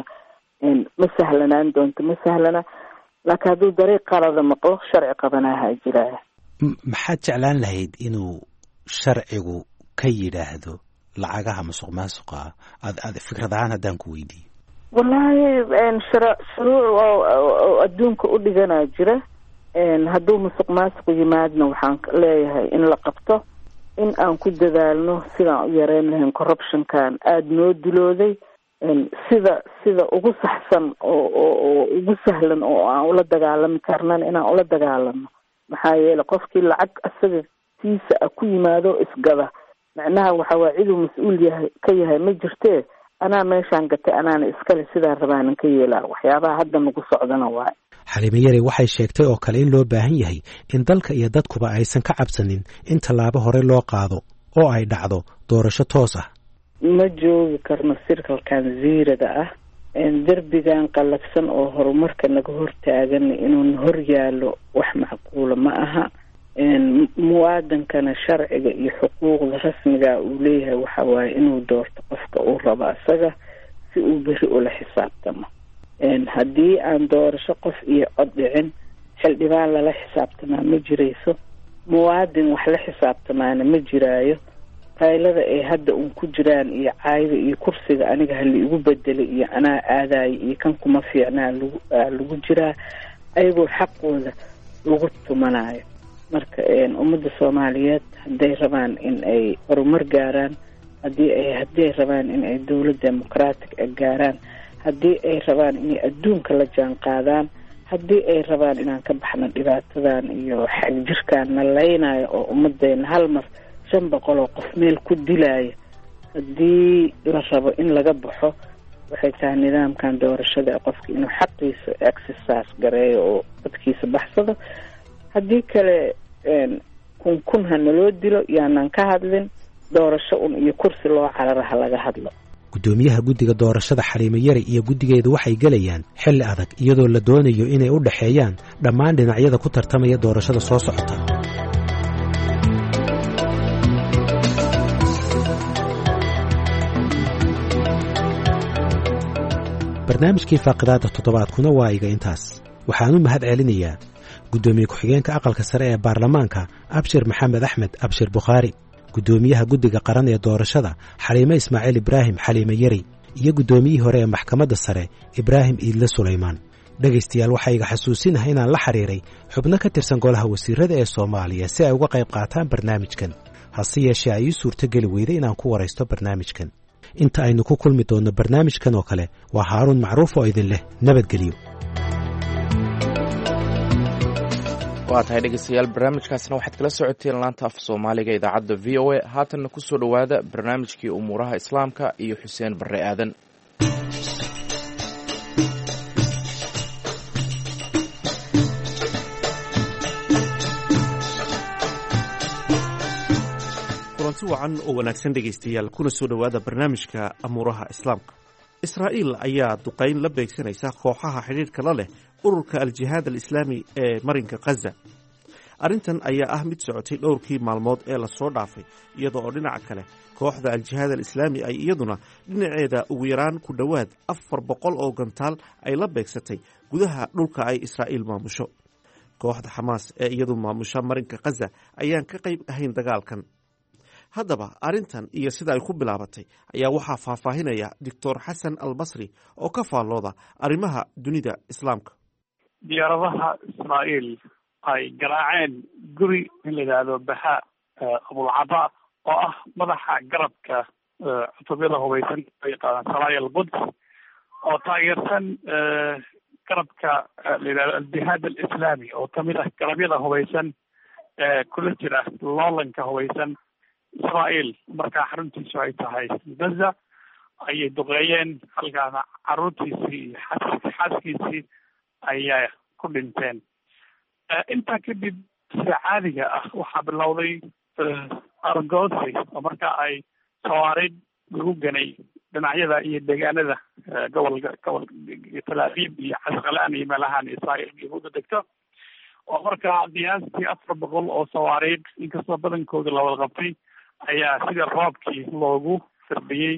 ma sahlanaan doonto ma sahlana laakiin hadduu dariiq qalada maqlo sharci qabanaha jiraya maxaad jeclaan lahayd inuu sharcigu ka yidhaahdo lacagaha musuq maasuqa ad ad fikrad ahaan haddaan ku weydiiyo wallaahi shuruuc oo adduunka u dhiganaa jira hadduu musuq maasuq yimaadna waxaan leeyahay in la qabto in aan ku dadaalno sidaan u yareyn lahayn corruptionkan aada noo dilooday sida sida ugu saxsan oo oo ugu sahlan oo aan ula dagaalami karnana inaan ula dagaalano maxaa yeele qofkii lacag asaga tiisa a ku yimaado isgada macnaha waxa waa ciduu mas-uul yahay ka yahay ma jirtee anaa meeshaan gatay anaana iskale sidaan rabaanan ka yeelaa waxyaabaha hadda nagu socdana waayo xaliime yare waxay sheegtay oo kale in loo baahan yahay in dalka iyo dadkuba aysan ka cabsanin in tallaabo hore loo qaado oo ay dhacdo doorasho toos ah ma joogi karno sirkalkan ziirada ah derbigan qallafsan oo horumarka naga hortaagan inuuna hor yaalo wax macquula ma aha muwaadankana sharciga iyo xuquuqda rasmiga uu leeyahay waxa waaye inuu doorto qofka uu rabo isaga si uu beri ula xisaabtamo haddii aan doorasho qof iyo cod dhicin xildhibaan lala xisaabtamaa ma jirayso muwaadin wax la xisaabtamaana ma jiraayo qaylada ay hadda uun ku jiraan iyo caayda iyo kursiga aniga hala igu bedelay iyo anaa aadayo iyo kan kuma fiicnaa lagu lagu jiraa ayagoo xaqooda lagu tumanayo marka ummadda soomaaliyeed hadday rabaan in ay horumar gaaraan haddii ay haddii ay rabaan in ay dowlad democratic a gaaraan haddii ay rabaan inay adduunka la jaan qaadaan haddii ay rabaan inaan ka baxno dhibaatadan iyo xagjirkaan na leynayo oo ummadeena hal mar shan boqol oo qof meel ku dilaayo haddii la rabo in laga baxo waxay tahay nidaamkan doorashada qofka inuu xaqiisa exercise gareeyo oo codkiisa baxsado haddii kale kun kun ha naloo dilo yaanaan ka hadlin doorasho un iyo kursi loo carara ha laga hadlo guddoomiyaha guddiga doorashada xaliimo yari iyo guddigeedu waxay gelayaan xilli adag iyadoo la doonayo inay u dhexeeyaan dhammaan dhinacyada ku tartamaya doorashada soo socota. barnaamijkii faaqidaada toddobaadkuna waa iga intaas. waxaan u mahad celinayaa guddoomiye ku-xigeenka aqalka sare ee baarlamaanka abshir maxamed axmed abshir bukhaari, guddoomiyaha guddiga qaran ee doorashada xaliimo ismaaciil ibraahim xaliimo yari iyo guddoomiyihii hore ee maxkamadda sare ibraahim iidle sulaymaan. dhegaystayaal waxaa iga xasuusinaha inaan la xiriiray xubno ka tirsan golaha wasiirada ee soomaaliya si ay uga qayb qaataan barnaamijkan, hase yeeshee ay ii suurtogeli weyday inaan ku waraysto barnaamijkan. inta aynu ku kulmi doonno barnaamijkan oo kale waa haaruun macruuf oo idin leh nabadgelyo. waa tahay dhegeystayaal, barnaamijkaasna waxaad kala socoteen laanta af soomaaliga idaacadda v o a. haatanna ku soo dhowaada barnaamijkii umuuraha islaamka iyo xuseen barre aadan. kulanti wacan oo wanaagsan dhegaystayaal, kuna soo dhowaada barnaamijka amuuraha islaamka. israa'iil ayaa duqayn la beegsanaysa kooxaha xidhiidhka la leh ururka al-jihaad al-islaami ee marinka khaza. arrintan ayaa ah mid socotay dhowrkii maalmood ee lasoo dhaafay, iyada oo dhinaca kale kooxda al-jihaad al-islaami ay iyaduna dhinaceeda ugu yaraan ku dhowaad afar boqol oo gantaal ay la beegsatay gudaha dhulka ay israa'iil maamusho. kooxda xamaas ee iyadu maamusha marinka khaza ayaan ka qayb ahayn dagaalkan. haddaba arrintan iyo sida ay ku bilaabatay ayaa waxaa faahfaahinaya doctor xasan albasri oo ka faallooda arrimaha dunida islaamka. diyaaradaha israa'iil ay garaaceen guri in la yidhaahdo baxa abulcaba oo ah madaxa garabka cutubyada hubaysan oo yaqaanaan saraaya alquds oo taageersan garabka la yidhahdo aljihaad alislaami oo kamid ah garabyada hubaysan ee kula jira loolanka hubaysan israa'iil. markaa xaruntiisu ay tahay gaza ayay duqeeyeen, halkaana caruurtiisii iyo xaaskiisii ayaa ku dhinteen. intaa kadib sida caadiga ah waxaa bilowday argoosi oo marka ay sawaarid lagu ganay dhinacyada iyo deegaanada gobolka gobol Tel Aviv iyo Casqalaan iyo meelahan israa'iil yahuuda degto, oo markaa qiyaastii afar boqol oo sawaarid inkastoo badankooda la wada qabtay ayaa sida roobkii loogu firdhiyey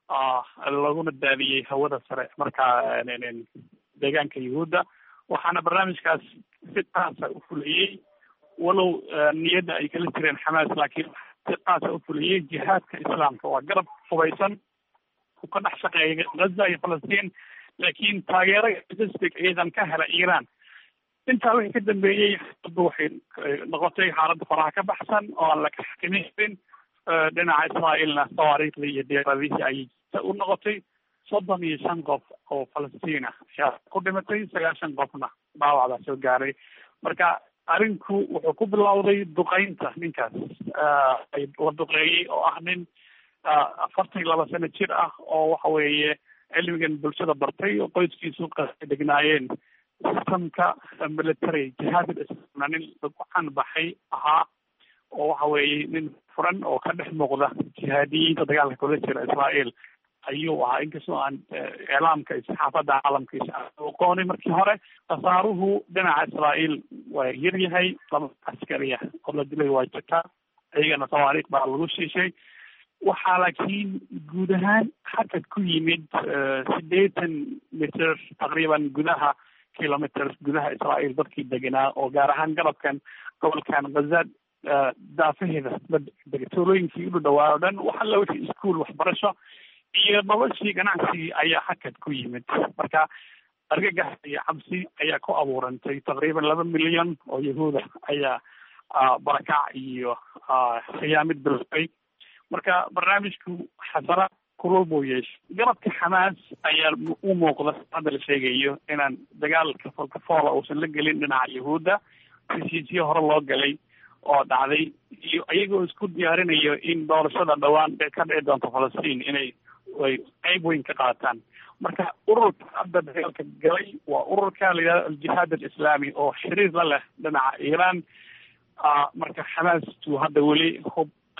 looguna daadiyey hawada sare markaa deegaanka yahuudda. waxaana barnaamijkaas si qaasa u fuliyey, walow niyadda ay kala jireen xamaas, laakiin si qaasa u fuliyey jihaadka islaamka. waa garab hubaysan ku ka dhex shaqeeya gaza iyo falastiin, laakiin taageero logistic ciidan ka hela iiraan. intaa wixii ka dambeeyey hadda waxay noqotay xaaladda faraha ka baxsan oo aan la xakamaynin. dhinaca israa'iilna sawaariikhda iyo diyaaradihii ayay u noqotay. soddon iyo shan qof oo falastiin ah ayaa ku dhimatay, sagaashan qofna dhaawacdaa soo gaaray. marka arrinku wuxuu ku bilowday duqeynta ninkaas la duqeeyey oo ah nin afartan iyo laba sano jir ah oo waxa weeye cilmigan bulshada bartay oo qoyskiisu degnaayeen sistamka military jihaad al-islaamna nin lagu canbaxay ahaa, oo waxa weeye nin furan oo ka dhex muuqda jihaadiyiinta dagaalka kula jira israa'iil ayuu ahaa. inkastoo aan iclaamka iyo saxaafadda caalamkiisa aqooni markii hore. khasaaruhu dhinaca israa'iil waa yar yahay, laba askariya oo la dilay waa jirtaa, iyagana tawaariikh baa lagu shiishay. waxaa laakiin guud ahaan xakad ku yimid siddeetan mitir taqriiban gudaha kilomitr gudaha israa'iil dadkii deganaa, oo gaar ahaan garabkan gobolkan gaza daafaheeda tuulooyinkii u dhawaa o dhan waxa la wixii iskuol waxbarasho iyo noloshii ganacsigii ayaa xakad ku yimid. marka argagax iyo cabsi ayaa ku abuurantay. taqriiban laba milyan oo yahuuda ayaa barakac iyo khiyaamid bilowday. marka barnaamijku xasara kulul buu yeeshay. garabka xamaas ayaa u muuqda hadda la sheegayo inaan dagaalka folkafoola uusan la gelin dhinaca yahuudda, heshiisyo hore loo galay oo dhacday, iyo iyagoo isku diyaarinayo in doorashada dhawaan ka dhici doonto falastiin inay ay qayb weyn ka qaataan. marka ururka hadda dagaalka galay waa ururka la yidhahdo aljihaad alislaami oo xiriir la leh dhinaca iiraan. marka xamaastu hadda weli hub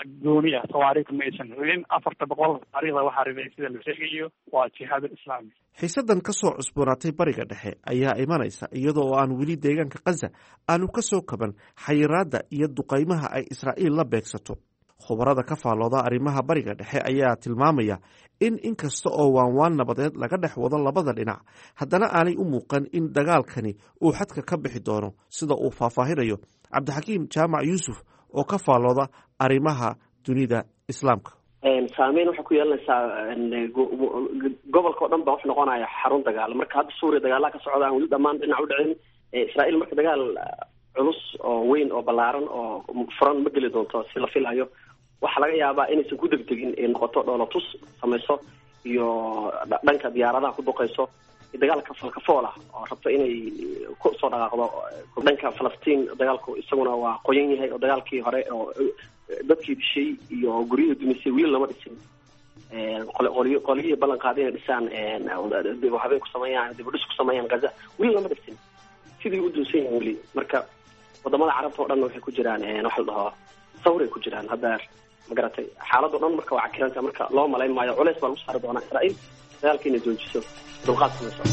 gooni ah tawaariikh ma aysan ridin afarta boqol taariikhda waxaa riday sida la sheegayo waa jihaad alislaami. xiisadan ka soo cusboonaatay bariga dhexe ayaa imanaysa iyadoo oo aan weli deegaanka khaza aanu ka soo kaban xayiraadda iyo duqaymaha ay israa'iil la beegsato. khubarada ka faallooda arrimaha bariga dhexe ayaa tilmaamaya in inkasta oo waanwaan nabadeed laga dhex wado labada dhinac haddana aanay u muuqan in dagaalkani uu xadka ka bixi doono sida uu faahfaahinayo cabdixakiim jaamac yuusuf oo ka faallooda arrimaha dunida islaamka. saameyn waxay ku yeelanaysaa gobolka o dhan baa wax noqonaya xarun dagaal. marka hadda suuriya dagaalaha ka socda aan weli dhammaan dhinac u dhicin. israa'iil marka dagaal culus oo weyn oo ballaaran oo furan ma geli doonto si la filayo. waxaa laga yaabaa inaysan ku degdegin ay noqoto dhoolatus samayso iyo dhanka diyaaradaha ku duqayso dagaalka falkafool ah oo rabto inay ku soo dhaqaaqdo dhanka falastiin. dagaalku isaguna waa qoyan yahay oo dagaalkii hore oo dadkii dishay iyo guryaha dumisay wiil lama dhisin. qoliyo qoliyihii ballan qaaday inay dhisaan habeen ku sameeyaan dib u dhis ku sameeyaan gaza wiil lama dhisin sidii u dunsan yihiin weli. marka wadamada carabta oo dhan waxay ku jiraan waxa la dhaho sawray ku jiraan hadda magaratay xaaladda dhan marka waa cakiranta. marka loo malayn maayo culays baa lagu saari doonaa israa'iil dagaalka inay joojiso dulqaad samayso.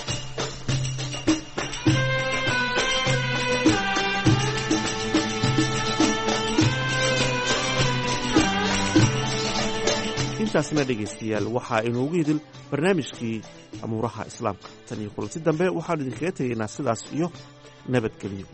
intaasna dhegaystayaal waxaa inoogu idil barnaamijkii amuuraha islaamka. tan iyo kulanti dambe waxaanu idinkaga tegaynaa sidaas iyo nabadgelyo.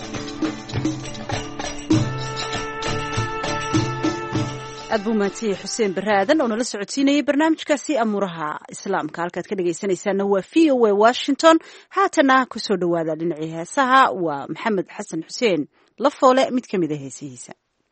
aad buu mahadsanyahay xuseen barre aadan oo nala socodsiinayay barnaamijkaasi amuuraha islaamka. halkaad ka dhegaysanaysaana waa v o a washington. haatana kusoo dhawaada dhinacii heesaha waa maxamed xasan xuseen lafoole mid ka mid a heesihiisa.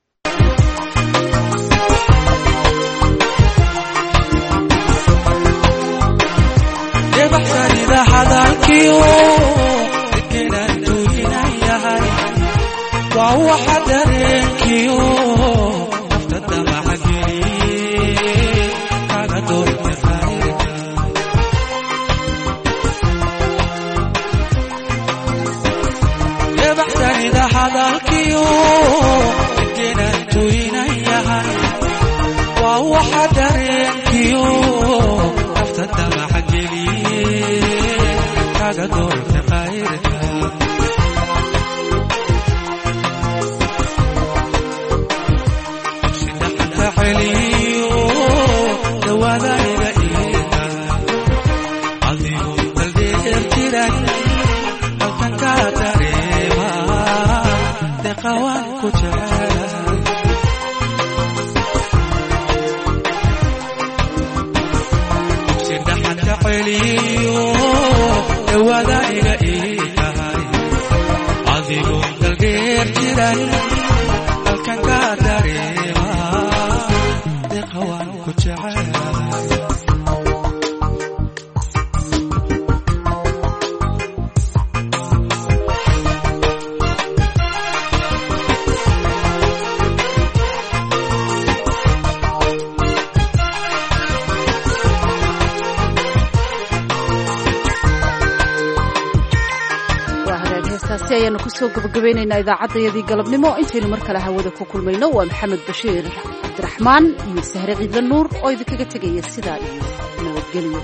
ayaanu kusoo gabagabaynaynaa idaacaddayadii galabnimo. intaynu mar kale hawada ku kulmayno waa maxamed bashiir cabdiraxmaan iyo sahre ciidla nuur oo idinkaga tegaya sidaa iyo nabadgelyo.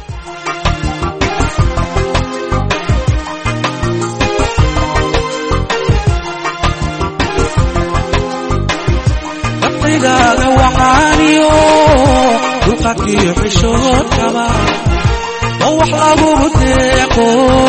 waqtigaaga waxaaniyo dulqadkiyo xishoodkaba oo wax lagugu deeqo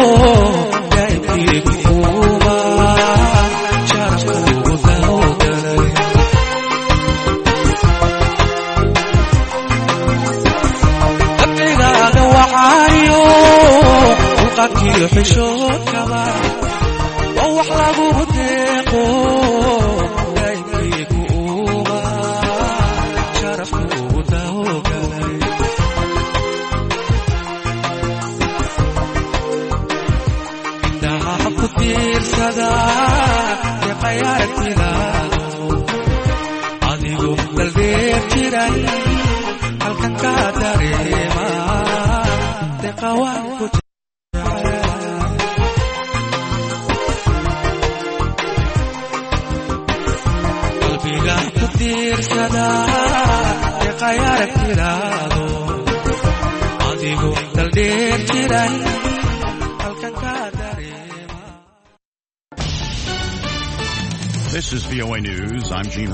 dulqadkiyo xishoodkaba oo wax lagugu deeqo daymkaygu uba sharafkuugu dahogalay. indhaha ku tiirsada deeqay aragtidaado adigu daldeer jiran halkan ka dareema deeqawaan ku qalbiga ku diirsadaa deeqayaarag tiraado adigu daldheer jiran halkan ka dareema. This is V O A News. I'm Gene